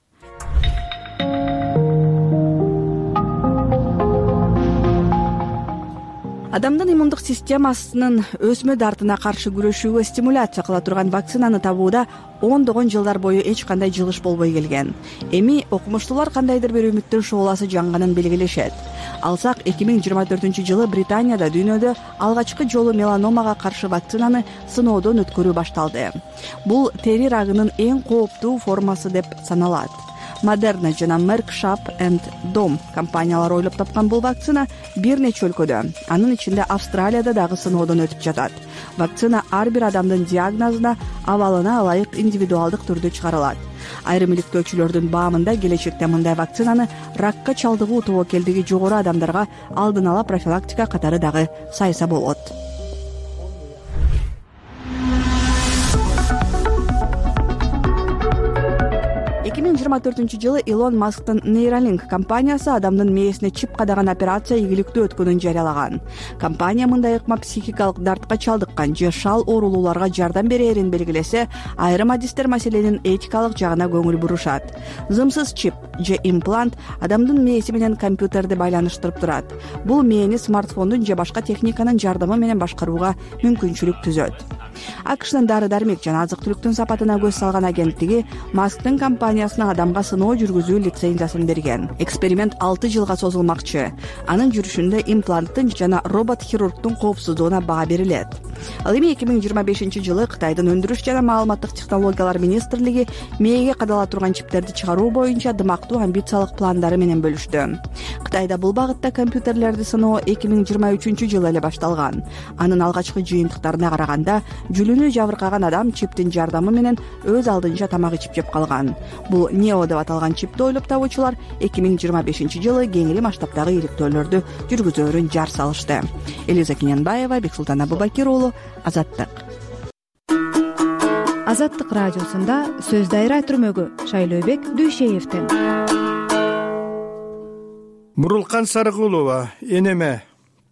Адамдын иммундук системасынын өсмө дартына каршы күрөшүүгө стимуляция кыла турган вакцинаны табууда ондогон жылдар бою эч кандай жылыш болбой келген. Эми окумуштуулар кандайдыр бир үмүттүн шооласы жаңганын белгилешет. Алсак эки миң жыйырма төртүнчү жылы Британияда дүйнөдө алгачкы жолу меланомага каршы вакцинаны сыноодон өткөрүү башталды. Бул тери рагынын эң кооптуу формасы деп саналат. Moderna жана Merck Sharp and Dohme компаниялары ойлоп тапкан бул вакцина бир нече өлкөдө, анын ичинде Австралияда дагы сыноодон өтүп жатат. Вакцина ар бир адамдын диагнозуна, абалына ылайык индивидуалдык түрдө чыгарылат. Айрым иликтөөчүлөрдүн баамында келечекте мындай вакцинаны ракка чалдыгуу тобокелдиги жогору адамдарга алдын ала профилактика катары дагы сайса болот. эки миң жыйырма төртүнчү жылы Илон Масктын Neuralink компаниясы адамдын мээсине чип кадаган операция ийгиликтүү өткөнүн жарыялаган. Компания мындай ыкма психикалык дартка чалдыккан же шал оорулууларга жардам берээрин белгилесе, айрым адистер маселенин этикалык жагына көңүл бурушат. Зымсыз чип же имплант адамдын мээси менен компьютерди байланыштырып турат. Бул мээни смартфондун же башка техниканын жардамы менен башкарууга мүмкүнчүлүк түзөт. АКШнын дары дармек жана азык түлүктүн сапатына көз салган агенттиги Масктын компаниясына адамга сыноо жүргүзүү лицензиясын берген. Эксперимент алты жылга созулмакчы. Анын жүрүшүндө импланттын жана робот хирургдун коопсуздугуна баа берилет. Ал эми эки миң жыйырма бешинчи жылы Кытайдын өндүрүш жана маалыматтык технологиялар министрлиги мээге кадала турган чиптерди чыгаруу боюнча дымактуу амбициялык пландары менен бөлүштү. Кытайда бул багытта компьютерлерди сыноо эки миң жыйырма үчүнчү жылы эле башталган. Анын алгачкы жыйынтыктарына караганда жүлүнү жабыркаган адам чиптин жардамы менен өз алдынча тамак ичип жеп калган. Бул нео деп аталган чипти ойлоп табуучулар эки миң жыйырма бешинчи жылы кеңири масштабтагы иликтөөлөрдү жүргүзөөрүн жар салышты. Элиза Кененбаева, Бексултан Абубакир уулу, Азаттык. Азаттык радиосунда сөз дайра түрмөгү Шайлообек Дүйшеевден. Мурулкан Сарыкулова, энеме.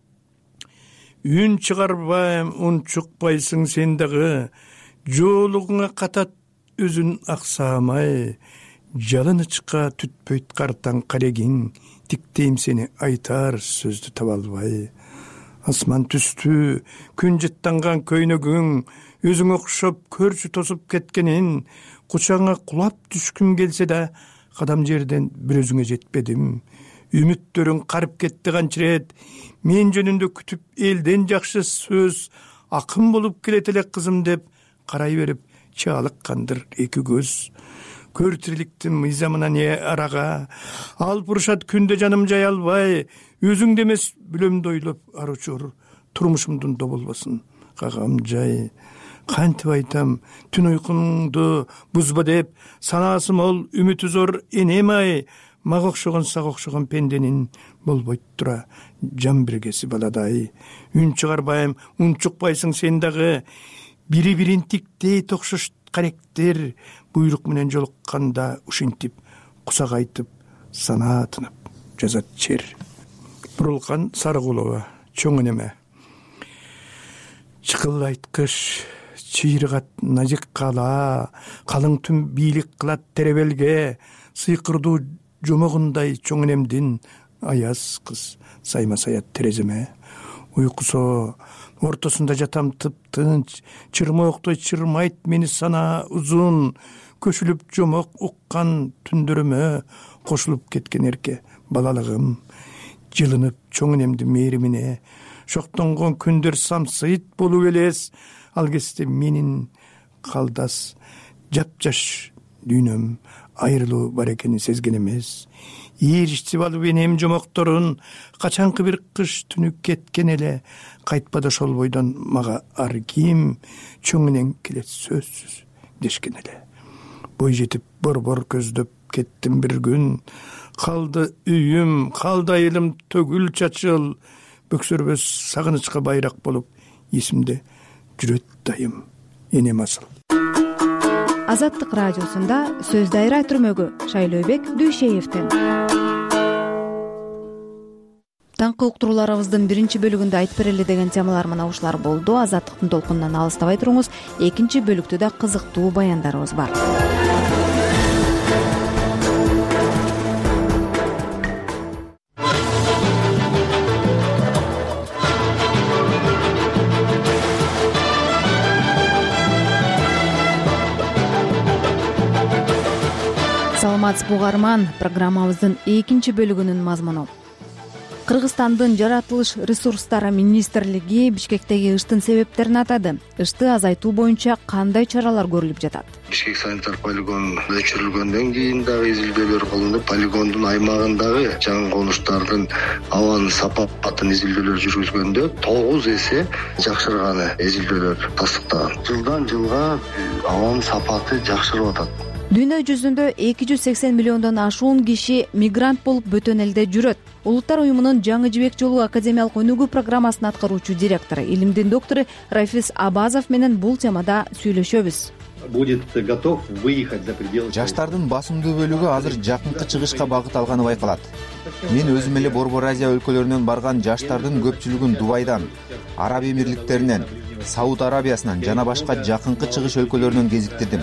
Үн чыгарбайм, ун чукпайсың сен дагы, жолугуңа катат өзүн аксамай, жалынычка түтпөйт картаң карегиң, тиктейм сени айтар сөздү таба албай. Асман түстү, күн жыттанган көйнөгүң, өзүң окшоп көрчү тосуп кеткенин, кучаңа кулап түшкүм келсе да, кадам жерден бир өзүңө жетпедим. Үмүттөрүң карып кетти канчырет, мен жөнүндө күтүп элден жакшы сөз, акын болуп келет эле кызым деп карай берип чаалыккандыр эки көз. Көр тириликтин мыйзамына не арага, алып урушат күндө жаным жай албай, өзүңдө эмес бүлөмдү ойлоп ар учур турмушумдун да болбосун. Кагам жай кантип айтам, түн уйкуңду бузба деп, санаасы мол, үмүтү зор энем-ай, мага окшогон сага окшогон пенденин болбойт тура жан биргеси баладай. Үн чыгарбайм, ун чукпайсың сен дагы, бири бирин тиктей токшош каректер, буйрук менен жолукканда ушинтип кусак айтып санаатынып жазат чер. Бурулкан Сарыкулова, чоң энеме. Чыкылайт кыш, чыйрыгат назик кала, калың түн бийлик кылат теребелге, сыйкырдуу жомогундай чоң энемдин аяз кыз сайма саят тереземе. Уйкусо ортосунда жатам тып-тынч, чырмооктой чырмайт мени сана узун, көшүлүп жомок уккан түндөрүмө кошулуп кеткен эрке балалыгым. Жылынып чоң энемдин мээримине, шоктонгон күндөр самсыйт болуп элес, ал кезде менин калдас жапжаш дүйнөм айрылуу бар экенин сезген эмес. Ийиричтип алып энем жомокторун, качанкы бир кыш түнү кеткен эле, кайтпады ошол бойдон мага ар ким, чоң энең келет сөзсүз дешкен эле. Бой жетип борбор көздөп кеттим бир күн, калды үйүм, калды айылым төгүл чачыл, бөксөрбөс сагынычка байрак болуп, эсимде жүрөт дайым энем асыл. Азаттык радиосунда сөз дайра түрмөгү Шайлообек Дүйшеевден. Таңкы уктурууларыбыздын биринчи бөлүгүндө айтып берели деген темалар мына ушулар болду. Азаттыктын толкунунан алыстабай туруңуз. Экинчи бөлүктө да кызыктуу баяндарыбыз бар. Саламатсызбы угарман, программабыздын экинчи бөлүгүнүн мазмуну. Кыргызстандын жаратылыш ресурстары министрлиги Бишкектеги ыштын себептерин атады. Ышты азайтуу боюнча кандай чаралар көрүлүп жатат? Бишкек санитар полигон өчүрүлгөндөн кийин дагы изилдөөлөр кылынып, полигондун аймагындагы жаңы конуштардын абанын сапатын изилдөөлөр жүргүзгөндө тогуз эсе жакшырганы изилдөөлөр тастыктаган. Жылдан жылга абанын сапаты жакшырып атат. Дүйнө жүзүндө эки жүз сексен миллиондон ашуун киши мигрант болуп бөтөн элде жүрөт. Улуттар уюмунун жаңы жибек жолу академиялык өнүгүү программасынын аткаруучу директору, илимдин доктору Рафис Абазов менен бул темада сүйлөшөбүз. Будет готов выехать за пределы. Жаштардын басымдуу бөлүгү азыр жакынкы чыгышка багыт алганы байкалат. Мен өзүм эле Борбор Азия өлкөлөрүнөн барган жаштардын көпчүлүгүн Дубайдан, Араб Эмирликтеринен, Сауд Арабиясынан жана башка жакынкы чыгыш өлкөлөрүнөн кезиктирдим.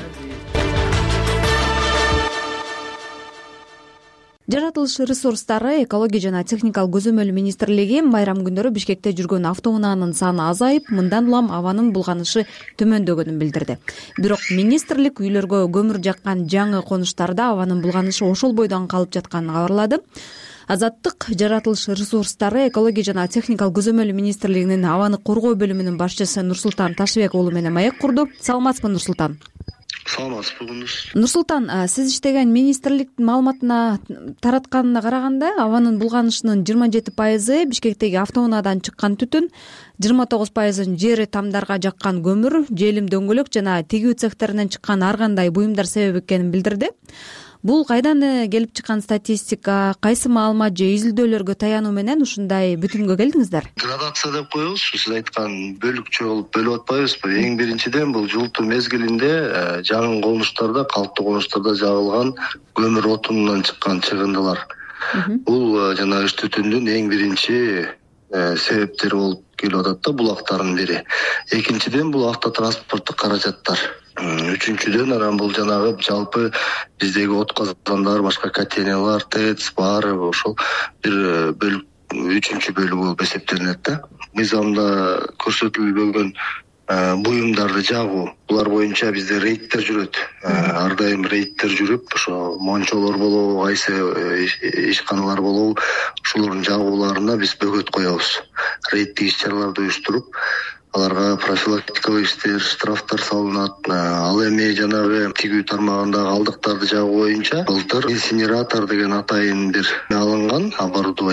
Жаратылыш ресурстары, экология жана техникалык көзөмөл министрлиги байрам күндөрү Бишкекте жүргөн автоунаанын саны азайып, мындан улам абанын булганышы төмөндөгөнүн билдирди. Бирок министрлик үйлөргө көмүр жаккан жаңы конуштарда абанын булганышы ошол бойдон калып жатканын кабарлады. Азаттык жаратылыш ресурстары, экология жана техникалык көзөмөл министрлигинин абаны коргоо бөлүмүнүн башчысы Нурсултан Ташыбек уулу менен маек курду. Саламатсызбы, Нурсултан? Саламатсызбы. Нурсултан, сиз иштеген министрликтин маалыматына таратканына караганда, абанын булганышынын жыйырма жети пайызы Бишкектеги автоунаадан чыккан түтүн, жыйырма тогуз пайызын жер тамдарга жаккан көмүр, желим дөңгөлөк жана тигүү цехтеринен чыккан ар кандай буюмдар себеп экенин билдирди. Бул кайдан келип чыккан статистика, кайсы маалымат же изилдөөлөргө таянуу менен ушундай бүтүмгө келдиңиздер? Градация деп коебузбу, сиз айткан бөлүкчө болуп бөлүп атпайбызбы? Эң биринчиден бул жылытуу мезгилинде жаңы конуштарда, калктуу конуштарда жагылган көмүр отунунан чыккан чыгындылар. Бул жана ыш түтүндүн эң биринчи себептери болуп келип атат да, булактардын бири. Экинчиден бул автотранспорттук каражаттар. Үчүнчүдөн анан бул жанагы жалпы биздеги от казандар, башка котельнялар, ТЭЦ бар, ошол бир бөлүк үчүнчү бөлүгү болуп эсептелинет да. Мыйзамда көрсөтүлбөгөн буюмдарды жагуу, булар боюнча бизде рейдтер жүрөт. Ар дайым рейдтер жүрүп, ошо мончолор болобу, кайсы ишканалар болобу, ошолордун жагууларына биз бөгөт коебуз. Рейдтик иш-чараларды уюштуруп, аларга профилактикалык иштер, штрафтар салынат. Ал эми жанагы тигүү тармагындагы калдыктарды жагуу боюнча былтыр инсинератор деген атайын бир алынган оборудование.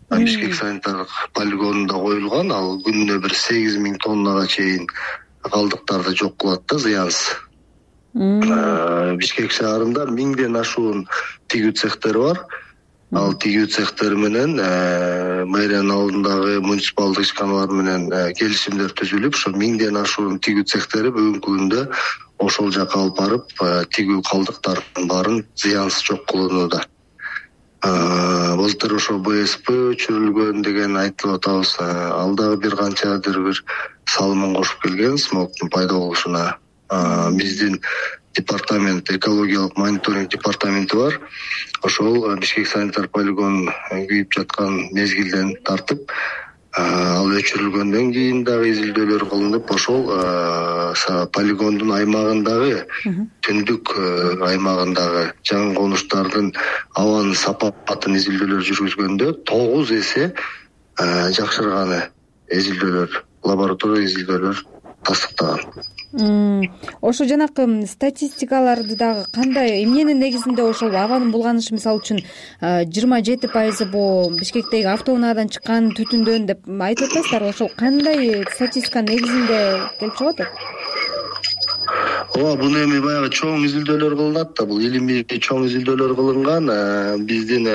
Бишкек санитардык полигонунда коюлган. Ал күнүнө бир сегиз миң тоннага чейин калдыктарды жок кылат да, зыянсыз. Бишкек шаарында миңден ашуун тигүү цехтери бар. Ал тигүү цехтери менен мэриянын алдындагы муниципалдык ишканалар менен келишимдер түзүлүп, ошо миңден ашуун тигүү цехтери бүгүнкү күндө ошол жака алып барып тигүү калдыктардын баарын зыянсыз жок кылууда. Былтыр ошо БСП өчүрүлгөн деген айтылып атабыз. Ал дагы бир канчадыр бир салымын кошуп келген смогтун пайда болушуна. Биздин департамент, экологиялык мониторинг департаменти бар. Ошол Бишкек санитар полигон күйүп жаткан мезгилден тартып, ал өчүрүлгөндөн кийин дагы изилдөөлөр кылынып, ошол полигондун аймагындагы, түндүк аймагындагы жаңы конуштардын абанын сапатын изилдөөлөр жүргүзгөндө тогуз эсе жакшырганы изилдөөлөр, лаборатория изилдөөлөр тастыктаган. Ошо жанакы статистикаларды дагы кандай, эмненин негизинде ошол абанын булганышы, мисалы үчүн жыйырма жети пайызы бул Бишкектеги автоунаадан чыккан түтүндөн деп айтып атасыздар. Ошол кандай статистиканын негизинде келип чыгып атат? Ооба, бул эми баягы чоң изилдөөлөр кылынат да, бул илимий чоң изилдөөлөр кылынган. Биздин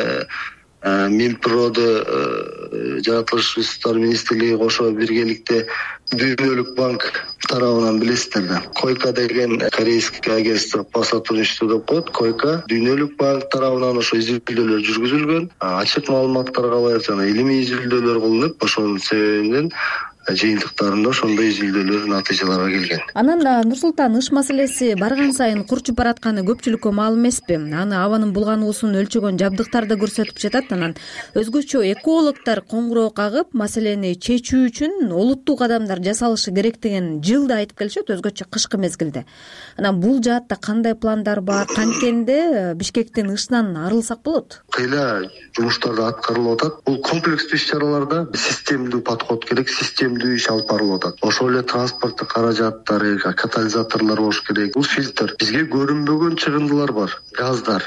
Минпроды, жаратылыш ресурстары министрлиги кошо биргеликте Дүйнөлүк банк тарабынан билесиздер да. Койка деген корейский агентство по сотрудничеству деп коет. Койка Дүйнөлүк банк тарабынан ошо изилдөөлөр жүргүзүлгөн. Ачык маалыматтарга ылайык жана илимий изилдөөлөр кылынып, ошонун себебинен жыйынтыктарында ошондой изилдөөлөр натыйжаларга келген. Анан Нурсултан, ыш маселеси барган сайын курчуп баратканы көпчүлүккө маалым эмеспи? Аны абанын булгануусун өлчөгөн жабдыктар да көрсөтүп жатат. Анан өзгөчө экологдор коңгуроо кагып, маселени чечүү үчүн олуттуу кадамдар жасалышы керек деген жылда айтып келишет, өзгөчө кышкы мезгилде. Анан бул жаатта кандай пландар бар? Канткенде Бишкектин ышынан арылсак болот? Кыйла жумуштар аткарылып атат. Бул комплекстүү иш-чараларда системдүү подход керек, системдүү иш алып барылып атат. Ошол эле транспорттук каражаттары, катализаторлор болуш керек. Бул фильтр. Бизге көрүнбөгөн чыгындылар бар, газдар.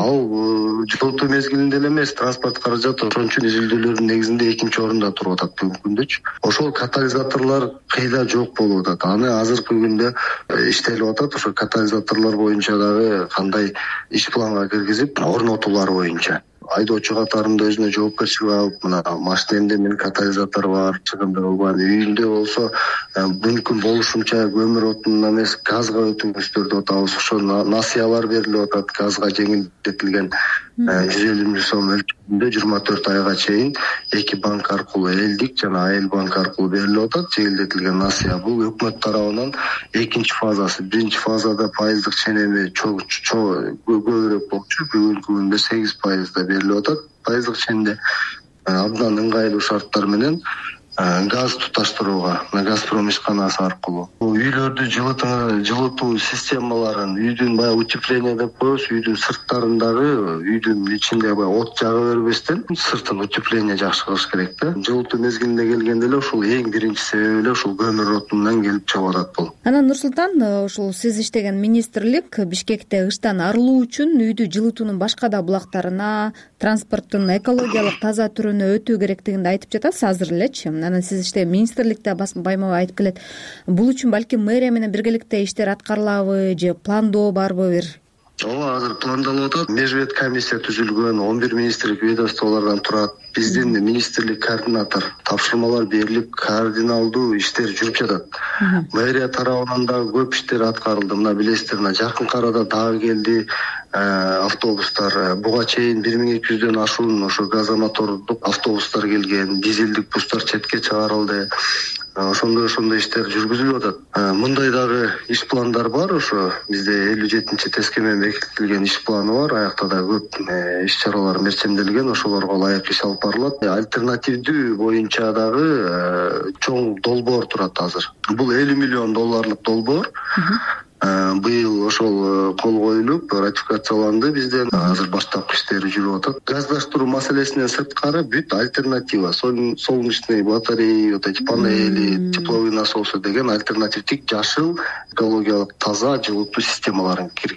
Ал жылытуу мезгилинде эле эмес, транспорт каражаты ошон үчүн изилдөөлөрдүн негизинде экинчи орунда туруп атат бүгүнкү күндөчү. Ошол катализаторлор кыйла жок болуп атат. Аны азыркы күндө иштелип атат. Ошо катализаторлор боюнча дагы кандай иш планга киргизип, орнотуулар боюнча. Айдоочу катарында өзүнө жоопкерчилик алып, мына машинемде менин катализатор бар, чыгынды болгон. Үйүндө болсо мүмкүн болушунча көмүр отунуна эмес, газга өтүңүздөр деп атабыз. Ошо насыялар берилип атат, газга жеңилдетилген жүз элүү миң сом мөлчөрүндө жыйырма төрт айга чейин эки банк аркылуу, элдик жана айыл банк аркылуу берилип атат жеңилдетилген насыя. Бул өкмөт тарабынан экинчи фазасы. Биринчи фазада пайыздык ченеми көбүрөөк болчу, бүгүнкү күндө сегиз пайызда берилип атат. Пайыздык ченде абдан ыңгайлуу шарттар менен газ туташтырууга, Газпром ишканасы аркылуу. Үйлөрдү жылытуу системаларын, үйдүн баягы утепление деп коебуз, үйдүн сырттарындагы, үйдүн ичинде баягы от жага бербестен сыртын утепление жакшы кылыш керек да. Жылытуу мезгилинде келгенде эле ушул эң биринчи себеби эле ушул көмүр отунунан келип чыгып атат бул. Анан Нурсултан, ушул сиз иштеген министрлик Бишкекте ыштан арылуу үчүн үйдү жылытуунун башка да булактарына, транспорттун экологиялык таза түрүнө өтүү керектигинди айтып жатасыз азыр элечи. Анан сиз иштеген министрликте байма бай айтып келет. Бул үчүн балким мэрия менен биргеликте иштер аткарылабы же пландоо барбы бир? Ооба, азыр пландалып атат. Межвет комиссия түзүлгөн, он бир министрлик ведомстволордон турат. Биздин министрлик координатор, тапшырмалар берилип, координалдуу иштер жүрүп жатат. Мэрия тарабынан дагы көп иштер аткарылды. Мына билесиздер, мына жакын арада дагы келди автобустар. Буга чейин бир миң эки жүздөн ашуун ошо газомотордук автобустар келген, дизелдик бустар четке чыгарылды. Ошондой ошондой иштер жүргүзүлүп атат. Мындай дагы иш пландар бар. Ошо бизде элүү жетинчи тескеме менен бекитилген иш планы бар. Аякта да көп иш чаралар мерчемделген, ошолорго ылайык иш алып барылат. Альтернативдүү боюнча дагы чоң долбоор турат азыр. Бул элүү миллион долларлык долбоор. Быйыл ошол кол коюлуп, ратификацияланды бизден. Азыр баштапкы иштери жүрүп атат. Газдаштыруу маселесинен сырткары бүт альтернатива, солнечный батареи, вот эти панели, тепловые насосы деген альтернативдик жашыл экологиялык таза жылытуу системаларын киргизүү.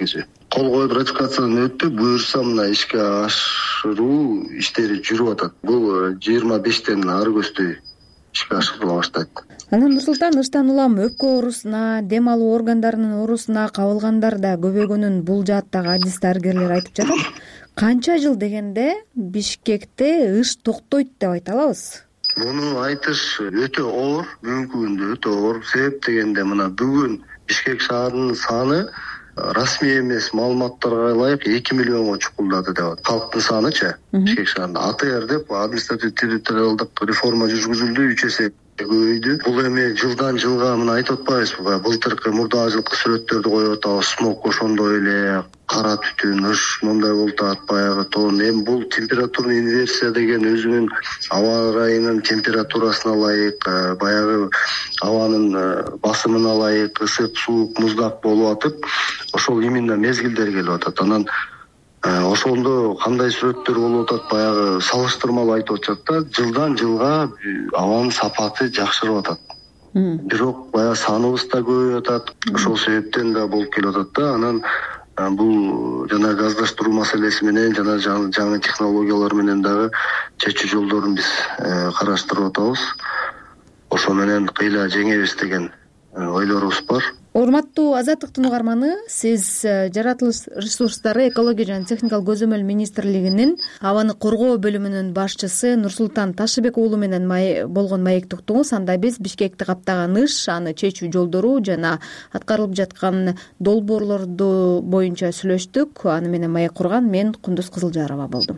кол коюп ратификациядан өттү, буюрса мына ишке ашыруу иштери жүрүп атат. Бул жыйырма бештен ары көздөй ишке ашырыла баштайт. Анан Нурсултан ыштан улам өпкө оорусуна, дем алуу органдарынын оорусуна кабылгандар да көбөйгөнүн бул жааттагы адис дарыгерлер айтып жатат. Канча жыл дегенде Бишкекте ыш токтойт деп айта алабыз? Муну айтыш өтө оор, бүгүнкү күндө өтө оор. Себеп дегенде мына бүгүн Бишкек шаарынын саны расмий эмес маалыматтарга ылайык эки миллионго чукулдады деп атат. Калктын санычы Бишкек шаарында АТР деп административдик территориалдык реформа жүргүзүлдү, үч эсе көбөйдү. Бул эми жылдан жылга мына айтып атпайбызбы, былтыркы мурда жылкы сүрөттөрдү коюп атабыз. Смог ошондой эле, кара түтүн, ыш мондай болуп атат, баягы тоон. Эми бул температурный инверсия деген өзүнүн аба ырайынын температурасына ылайык, баягы абанын басымына ылайык ысык, суук, муздак болуп атып, ошол именно мезгилдер келип атат. Анан ошондо кандай сүрөттөр болуп атат, баягы салыштырмалуу айтып атышат да, жылдан жылга абанын сапаты жакшырып атат. Бирок баягы саныбыз да көбөйүп атат. Ошол себептен да болуп келип атат да. Анан бул жана газдаштыруу маселеси менен жана жаңы технологиялар менен дагы чечүү жолдорун биз караштырып атабыз. Ошо менен кыйла жеңебиз деген ойлорубуз бар. Урматтуу Азаттыктын угарманы, сиз жаратылыш ресурстары, экология жана техникалык көзөмөл министрлигинин абаны коргоо бөлүмүнүн башчысы Нурсултан Ташыбек уулу менен болгон маекти уктуңуз. Анда биз Бишкекти каптаган ыш, аны чечүү жолдору жана аткарылып жаткан долбоорлорду боюнча сүйлөштүк. Аны менен маек курган мен Кундуз Кызылжарова болдум.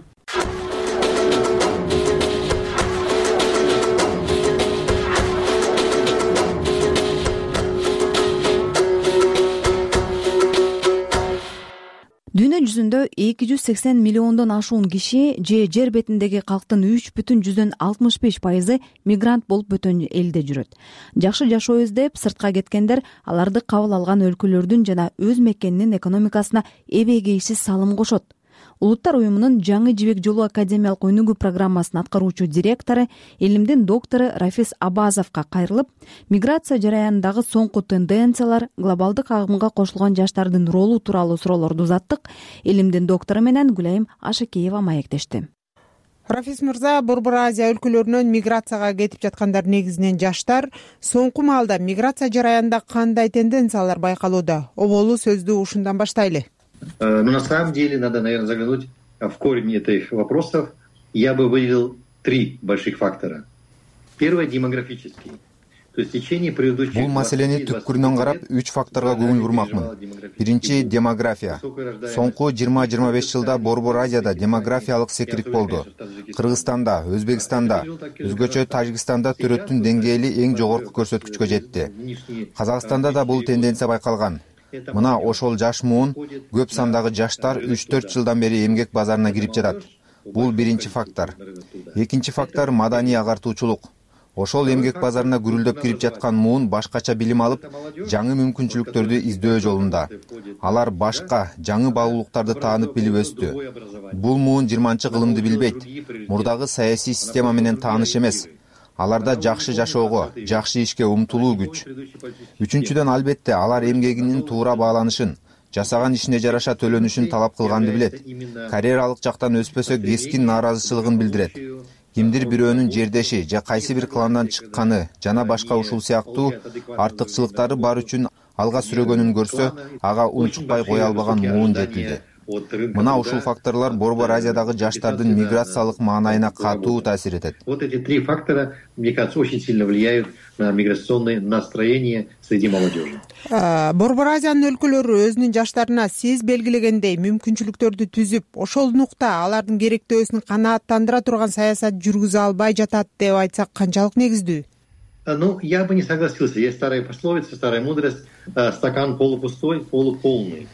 Дүйнө жүзүндө эки жүз сексен миллиондон ашуун киши же жер бетиндеги калктын үч бүтүн жүздөн алтымыш беш пайызы мигрант болуп бөтөн элде жүрөт. Жакшы жашоо издеп сыртка кеткендер аларды кабыл алган өлкөлөрдүн жана өз мекенинин экономикасына эбегейсиз салым кошот. Улуттар уюмунун жаңы жибек жолу академиялык өнүгүү программасынын аткаруучу директору, илимдин доктору Рафис Абазовго кайрылып, миграция жараянындагы соңку тенденциялар, глобалдык агымга кошулган жаштардын ролу тууралуу суроолорду узаттык. Илимдин доктору менен Гүлайым Ашыкеева маектешти. Рафис мырза, Борбор Азия өлкөлөрүнөн миграцияга кетип жаткандар негизинен жаштар. Соңку маалда миграция жараянында кандай тенденциялар байкалууда? Оболу сөздү ушундан баштайлы. Но на самом деле надо, наверное, заглянуть в корень этих вопросов. Я бы выделил три больших фактора. Первый – демографический. То есть в течение предыдущих... Бул маселени түпкүрүнөн карап, үч факторго көңүл бурмакмын. Биринчи – демография. Соңку жыйырма жыйырма беш жылда Борбор Азияда демографиялык секирик болду. Кыргызстанда, Өзбекстанда, өзгөчө Тажикстанда төрөттүн деңгээли эң жогорку көрсөткүчкө жетти. Казакстанда да бул тенденция байкалган. Мына ошол жаш муун көп сандагы жаштар үч төрт жылдан бери эмгек базарына кирип жатат. Бул биринчи фактор. Экинчи фактор – маданий агартуучулук. Ошол эмгек базарына гүрүлдөп кирип жаткан муун башкача билим алып, жаңы мүмкүнчүлүктөрдү издөө жолунда. Алар башка, жаңы баалуулуктарды таанып билип өстү. Бул муун жыйырманчы кылымды билбейт, мурдагы саясий система менен тааныш эмес. Аларда жакшы жашоого, жакшы ишке умтулуу күч. Үчүнчүдөн, албетте, алар эмгегинин туура бааланышын, жасаган ишине жараша төлөнүшүн талап кылганды билет. Карьералык жактан өспөсө кескин нааразычылыгын билдирет. Кимдир бирөөнүн жердеши же кайсы бир кландан чыкканы жана башка ушул сыяктуу артыкчылыктары бар үчүн алга сүрөгөнүн көрсө, ага унчукпай кое албаган муун жетилди. Мына ушул факторлор Борбор Азиядагы жаштардын миграциялык маанайына катуу таасир этет. Вот эти три фактора, мне кажется, очень сильно влияют на миграционные настроения среди молодежи. Борбор Азиянын өлкөлөрү өзүнүн жаштарына сиз белгилегендей мүмкүнчүлүктөрдү түзүп, ошол нукта алардын керектөөсүн канааттандыра турган саясат жүргүзө албай жатат деп айтсак канчалык негиздүү? Ну, я бы не согласился. Есть старая пословица, старая мудрость: стакан полупустой, полуполный.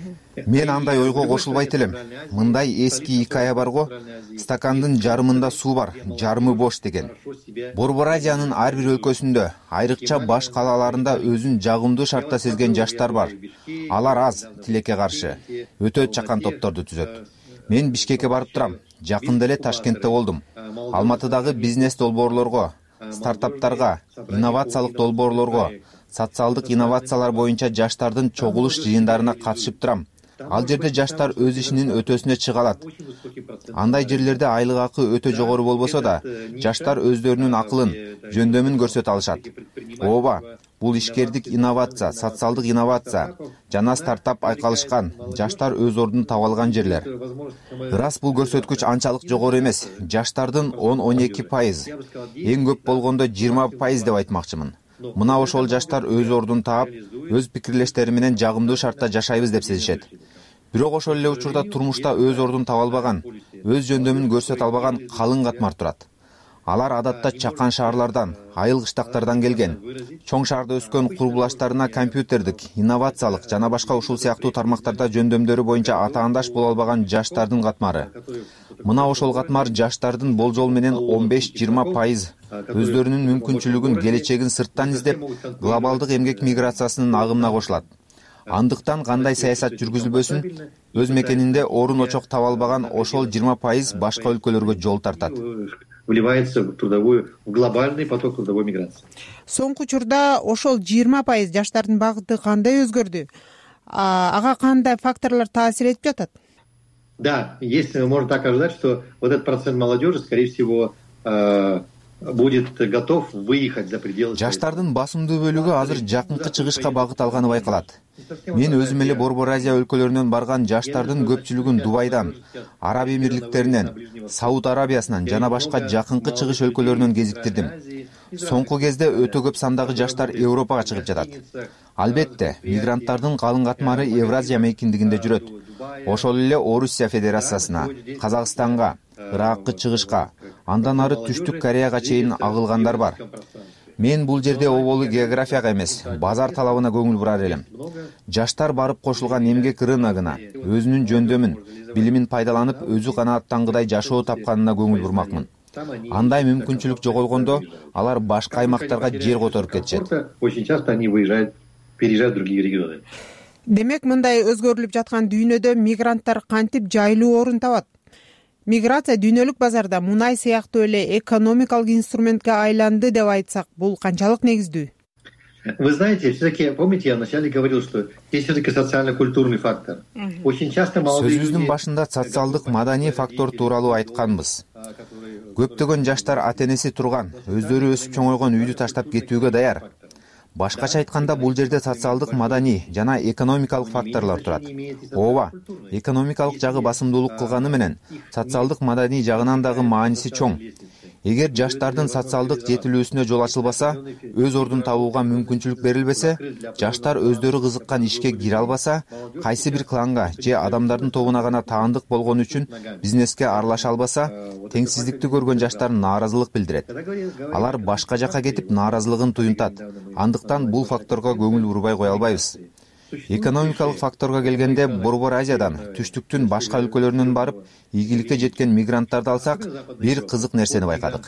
Мен андай ойго кошулбайт элем. Мындай эски икая барго, стакандын жарымында суу бар, жарымы бош деген. Борбор Азиянын ар бир өлкөсүндө, айрыкча баш калаларында өзүн жагымдуу шартта сезген жаштар бар. Алар аз, тилекке каршы, өтө чакан топторду түзөт. Мен Бишкекке барып турам, жакында эле Ташкентте болдум. Алматыдагы бизнес долбоорлорго, стартаптарга, инновациялык долбоорлорго, социалдык инновациялар боюнча жаштардын чогулуш жыйындарына катышып турам. Ал жерде жаштар өз ишинин өтөсүнө чыга алат. Андай жерлерде айлык акы өтө жогору болбосо да, жаштар өздөрүнүн акылын, жөндөмүн көрсөтө алышат. Ооба, бул ишкердик инновация, социалдык инновация жана стартап айкалышкан, жаштар өз ордун таба алган жерлер. Ырас бул көрсөткүч анчалык жогору эмес. Жаштардын он он эки пайыз, эң көп болгондо жыйырма пайыз деп айтмакчымын. Мына ошол жаштар өз ордун таап, өз пикирлештери менен жагымдуу шартта жашайбыз деп сезишет. Бирок ошол эле учурда турмушта өз ордун таба албаган, өз жөндөмүн көрсөтө албаган калың катмар турат. Алар адатта чакан шаарлардан, айыл кыштактардан келген, чоң шаарда өскөн курбулаштарына компьютердик, инновациялык жана башка ушул сыяктуу тармактарда жөндөмдөрү боюнча атаандаш боло албаган жаштардын катмары. Мына ошол катмар жаштардын болжол менен он беш жыйырма пайыз өздөрүнүн мүмкүнчүлүгүн, келечегин сырттан издеп, глобалдык эмгек миграциясынын агымына кошулат. Андыктан кандай саясат жүргүзүлбөсүн, өз мекенинде орун очок таба албаган ошол жыйырма пайыз башка өлкөлөргө жол тартат. Вливается в трудовую, в глобальный поток трудовой миграции. Соңку учурда ошол жыйырма пайыз жаштардын багыты кандай өзгөрдү? Ага кандай факторлор таасир этип жатат? Да, есть, можно так ожидать, что вот этот процент молодежи, скорее всего, будет готов выехать за пределы. Жаштардын басымдуу бөлүгү азыр жакынкы чыгышка багыт алганы байкалат. Мен өзүм эле Борбор Азия өлкөлөрүнөн барган жаштардын көпчүлүгүн Дубайдан, Араб Эмирликтеринен, Сауд Арабиясынан жана башка жакынкы чыгыш өлкөлөрүнөн кезиктирдим. Соңку кезде өтө көп сандагы жаштар Европага чыгып жатат. Албетте, мигранттардын калың катмары Евразия мейкиндигинде жүрөт. Ошол эле Орусия Федерациясына, Казакстанга, Иракка чыгышка, андан ары Түштүк Кореяга чейин агылгандар бар. Мен бул жерде оболу географияга эмес, базар талабына көңүл бурар элем. Жаштар барып кошулган эмгек рыногуна, өзүнүн жөндөмүн, билимин пайдаланып, өзү канааттангыдай жашоо тапканына көңүл бурмакмын. Андай мүмкүнчүлүк жоголгондо, алар башка аймактарга жер которуп кетишет. Очень часто они выезжают, переезжают в другие регионы. Демек, мындай өзгөрүлүп жаткан дүйнөдө мигранттар кантип жайлуу орун табат? Миграция дүйнөлүк базарда мунай сыяктуу эле экономикалык инструментке айланды деп айтсак, бул канчалык негиздүү? Вы знаете, все-таки, помните, я вначале говорил, что есть все-таки социально-культурный фактор. Очень часто молодые люди... Сөзүбүздүн башында социалдык маданий фактор тууралуу айтканбыз. Көптөгөн жаштар ата-энеси турган, өздөрү өсүп чоңойгон үйдү таштап кетүүгө даяр. Башкача айтканда, бул жерде социалдык маданий жана экономикалык факторлор турат. Ооба, экономикалык жагы басымдуулук кылганы менен, социалдык маданий жагынан дагы мааниси чоң. Эгер жаштардын социалдык жетилүүсүнө жол ачылбаса, өз ордун табууга мүмкүнчүлүк берилбесе, жаштар өздөрү кызыккан ишке кире албаса, кайсы бир кланга же адамдардын тобуна гана таандык болгон үчүн бизнеске аралаша албаса, теңсиздикти көргөн жаштар нааразылык билдирет. Алар башка жака кетип нааразылыгын туюнтат. Андыктан бул факторго көңүл бурбай кое албайбыз. Экономикалык факторго келгенде, Борбор Азиядан, түштүктүн башка өлкөлөрүнөн барып, ийгиликке жеткен мигранттарды алсак, бир кызык нерсени байкадык.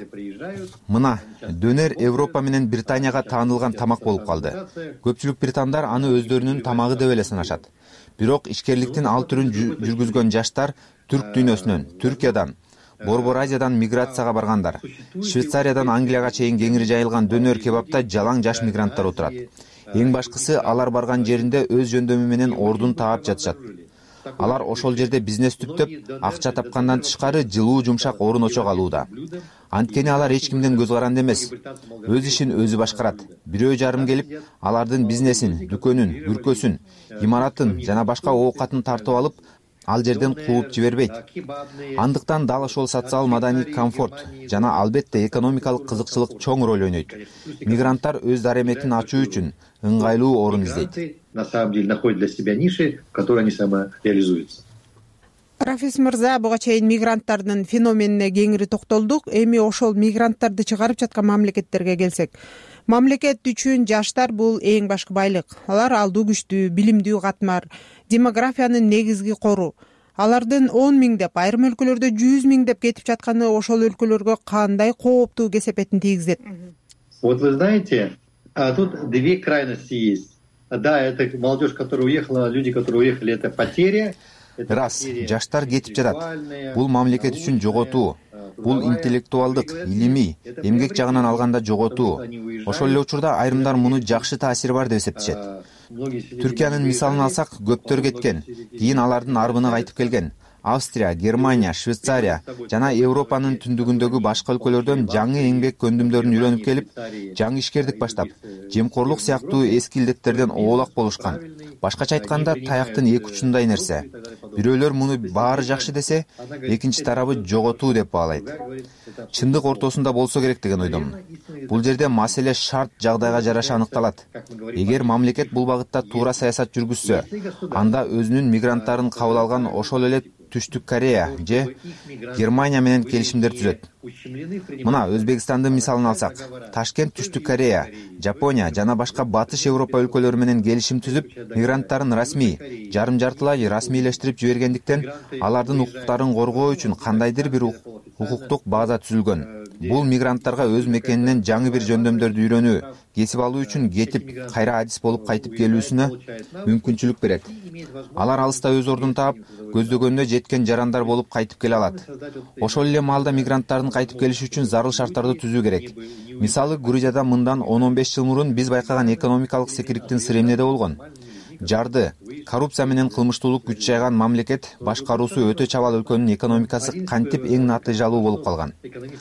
Мына, дөнер Европа менен Британияга таанылган тамак болуп калды. Көпчүлүк британдар аны өздөрүнүн тамагы деп эле санашат. Бирок ишкерликтин ал түрүн жүргүзгөн жаштар түрк дүйнөсүнөн, Түркиядан, Борбор Азиядан миграцияга баргандар. Швейцариядан Англияга чейин кеңири жайылган дөнөр кебапта жалаң жаш мигранттар отурат. Эң башкысы, алар барган жеринде өз жөндөмү менен ордун таап жатышат. Алар ошол жерде бизнес түптөп, акча тапкандан тышкары жылуу жумшак орун очок алууда. Анткени алар эч кимден көз каранды эмес. Өз ишин өзү башкарат. Бирөө жарым келип, алардын бизнесин, дүкөнүн, бүркөсүн, имаратын жана башка оокатын тартып алып, ал жерден кууп жибербейт. Андыктан дал ошол социал маданий комфорт жана албетте экономикалык кызыкчылык чоң роль ойнойт. Мигранттар өз дареметин ачуу үчүн ыңгайлуу орун издейт. На самом деле находят для себя ниши, в которой они самореализуются. Рафис мырза, буга чейин мигранттардын феноменине кеңири токтолдук. Эми ошол мигранттарды чыгарып жаткан мамлекеттерге келсек, мамлекет үчүн жаштар бул эң башкы байлык. Алар алдуу күчтүү, билимдүү катмар, демографиянын негизги кору. Алардын он миң деп, айрым өлкөлөрдө жүз миң деп кетип жатканы ошол өлкөлөргө кандай кооптуу кесепетин тийгизет? Вот вы знаете, тут две крайности есть. Да, это молодежь, которая уехала, люди, которые уехали, это потеря. Рас, жаштар кетип жатат. Бул мамлекет үчүн жоготуу. Бул интеллектуалдык, илимий, эмгек жагынан алганда жоготуу. Ошол эле учурда айрымдар муну жакшы таасири бар деп эсептешет. Түркиянын мисалын алсак, көптөр кеткен, кийин алардын арбына кайтып келген. Австрия, Германия, Швейцария жана Европанын түндүгүндөгү башка өлкөлөрдөн жаңы эмгек көндүмдөрүн үйрөнүп келип, жаңы ишкердик баштап, жемкорлук сыяктуу эски илдеттерден оолак болушкан. Башкача айтканда, таяктын эки учундай нерсе. Бирөөлөр муну баары жакшы десе, экинчи тарабы жоготуу деп баалайт. Чындык ортосунда болсо керек деген ойдомун. Бул жерде маселе шарт жагдайга жараша аныкталат. Эгер мамлекет бул багытта туура саясат жүргүзсө, анда өзүнүн мигранттарын кабыл алган ошол эле Түштүк Корея же Германия менен келишимдер түзөт. Мына Өзбекстандын мисалын алсак, Ташкент Түштүк Корея, Жапония жана башка батыш Европа өлкөлөрү менен келишим түзүп, мигранттарын расмий, жарым-жартылай расмийлештирип жибергендиктен, алардын укуктарын коргоо үчүн кандайдыр бир укуктук база түзүлгөн. Бул мигранттарга өз мекенинен жаңы бир жөндөмдөрдү үйрөнүү, кесип алуу үчүн кетип, кайра адис болуп кайтып келүүсүнө мүмкүнчүлүк берет. Алар алыста өз ордун таап, көздөгөнүнө жеткен жарандар болуп кайтып келе алат. Ошол эле маалда мигранттардын кайтып келиши үчүн зарыл шарттарды түзүү керек. Мисалы, Грузияда мындан он он беш жыл мурун биз байкаган экономикалык секириктин сыры эмнеде болгон? Жарды, коррупция менен кылмыштуулук күч жайган мамлекет башкаруусу өтө чабал өлкөнүн экономикасы кантип эң натыйжалуу болуп калган.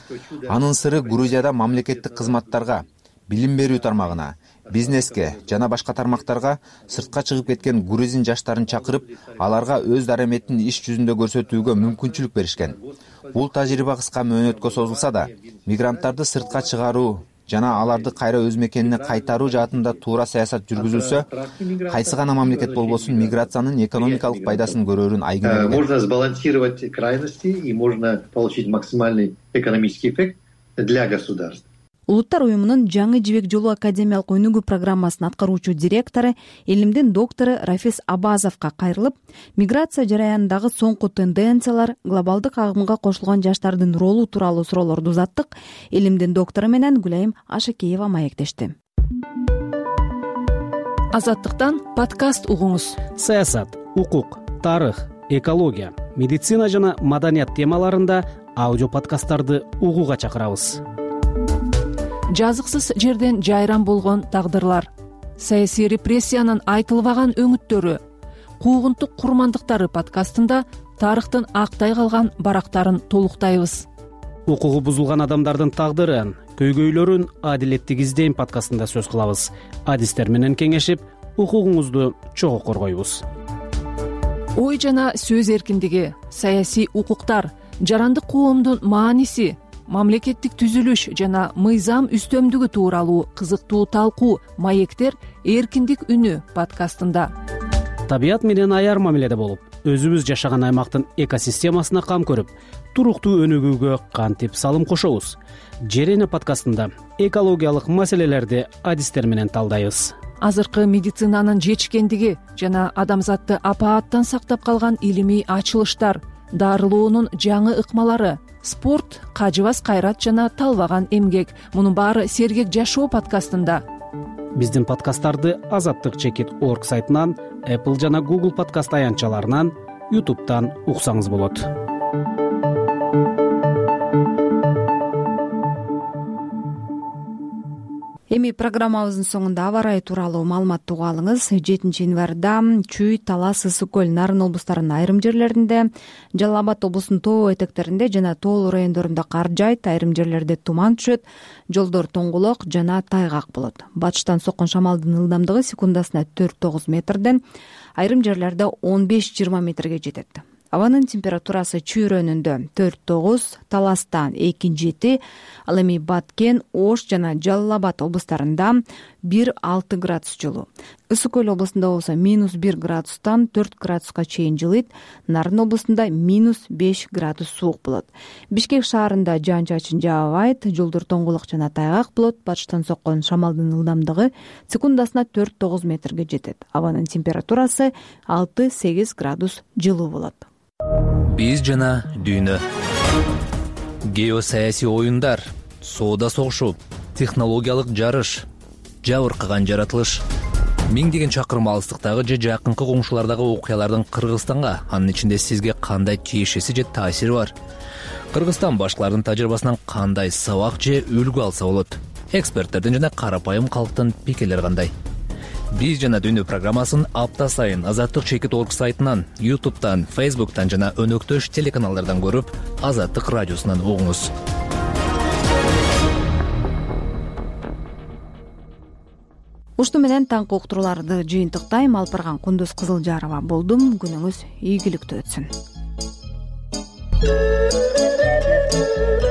Анын сыры Грузияда мамлекеттик кызматтарга, билим берүү тармагына, бизнеске жана башка тармактарга сыртка чыгып кеткен грузин жаштарын чакырып, аларга өз дараметин иш жүзүндө көрсөтүүгө мүмкүнчүлүк беришкен. Бул тажрыйба кыска мөөнөткө созулса да, мигранттарды сыртка чыгаруу жана аларды кайра өз мекенине кайтаруу жаатында туура саясат жүргүзүлсө, кайсы гана мамлекет болбосун миграциянын экономикалык пайдасын көрөрүн айгинелеген. Можно сбалансировать крайности и можно получить максимальный экономический эффект для государств. Улуттар уюмунун жаңы жибек жолу академиялык өнүгүү программасынын аткаруучу директору, илимдин доктору Рафис Абазовго кайрылып, миграция жараянындагы соңку тенденциялар, глобалдык агымга кошулган жаштардын ролу тууралуу суроолорду узаттык. Илимдин доктору менен Гүлайым Ашакеева маектешти. Азаттыктан подкаст угуңуз. Саясат, укук, тарых, экология, медицина жана маданият темаларында аудио подкасттарды угууга чакырабыз. Жазыксыз жерден жайран болгон тагдырлар, саясий репрессиянын айтылбаган өңүттөрү, куугунтук курмандыктары подкастында тарыхтын актай калган барактарын толуктайбыз. Укугу бузулган адамдардын тагдырын, көйгөйлөрүн адилеттик издейм подкастында сөз кылабыз. Адистер менен кеңешип, укугуңузду чогуу коргойбуз. Ой жана сөз эркиндиги, саясий укуктар, жарандык коомдун мааниси, мамлекеттик түзүлүш жана мыйзам үстөмдүгү тууралуу кызыктуу талкуу маектер эркиндик үнү подкастында. Табият менен аяр мамиледе болуп, өзүбүз жашаган аймактын экосистемасына кам көрүп, туруктуу өнүгүүгө кантип салым кошобуз? Жерене подкастында экологиялык маселелерди адистер менен талдайбыз. Азыркы медицинанын жетишкендиги жана адамзатты апааттан сактап калган илимий ачылыштар, дарылоонун жаңы ыкмалары, спорт, кажыбас кайрат жана талбаган эмгек. Мунун баары Сергек жашоо подкастында. Биздин подкасттарды азаттык чекит орг сайтынан, Apple жана Google подкаст аянтчаларынан, YouTube'дан уксаңыз болот. Эми программабыздын соңунда аба ырайы тууралуу маалыматты угуп алыңыз. жетинчи январда Чүй, Талас, Ысык көл, Нарын облустарынын айрым жерлеринде, Жалал Абад облусунун тоо этектеринде жана тоолуу райондорунда кар жаайт, айрым жерлерде туман түшөт, жолдор тоңгулок жана тайгак болот. Батыштан соккон шамалдын ылдамдыгы секундасына төрт тогуз метрден, айрым жерлерде он беш жыйырма метрге жетет. Абанын температурасы Чүй районунда төрт тогуз, Таласта эки жети, ал эми Баткен, Ош жана Жалал Абад облустарында бир алты градус жылуу. Ысык көл облусунда болсо минус бир градустан төрт градуска чейин жылыйт, Нарын облусунда минус беш градус суук болот. Бишкек шаарында жаан-чачын жаабайт, жолдор тоңгулук жана тайгак болот. Батыштан соккон шамалдын ылдамдыгы секундасына төрт тогуз метрге жетет. Абанын температурасы алты сегиз градус жылуу болот. Биз жана дүйнө. Геосаясий оюндар, соода согушу, технологиялык жарыш, жабыркаган жаратылыш. Миңдеген чакырым алыстыктагы же жакынкы коңшулардагы окуялардын Кыргызстанга, анын ичинде сизге кандай тиешеси же таасири бар? Кыргызстан башкалардын тажрыйбасынан кандай сабак же үлгү алса болот? Эксперттердин жана карапайым калктын пикирлери кандай? биз жана дүйнө программасын апта сайын Азаттык чекит орг сайтынан, ютубтан, фейсбуктан жана өнөктөш телеканалдардан көрүп, Азаттык радиосунан угуңуз. Ушуну менен таңкы уктурууларды жыйынтыктайм. Алып барган Кундуз Кызылжарова болдум. Күнүңүз ийгиликтүү өтсүн.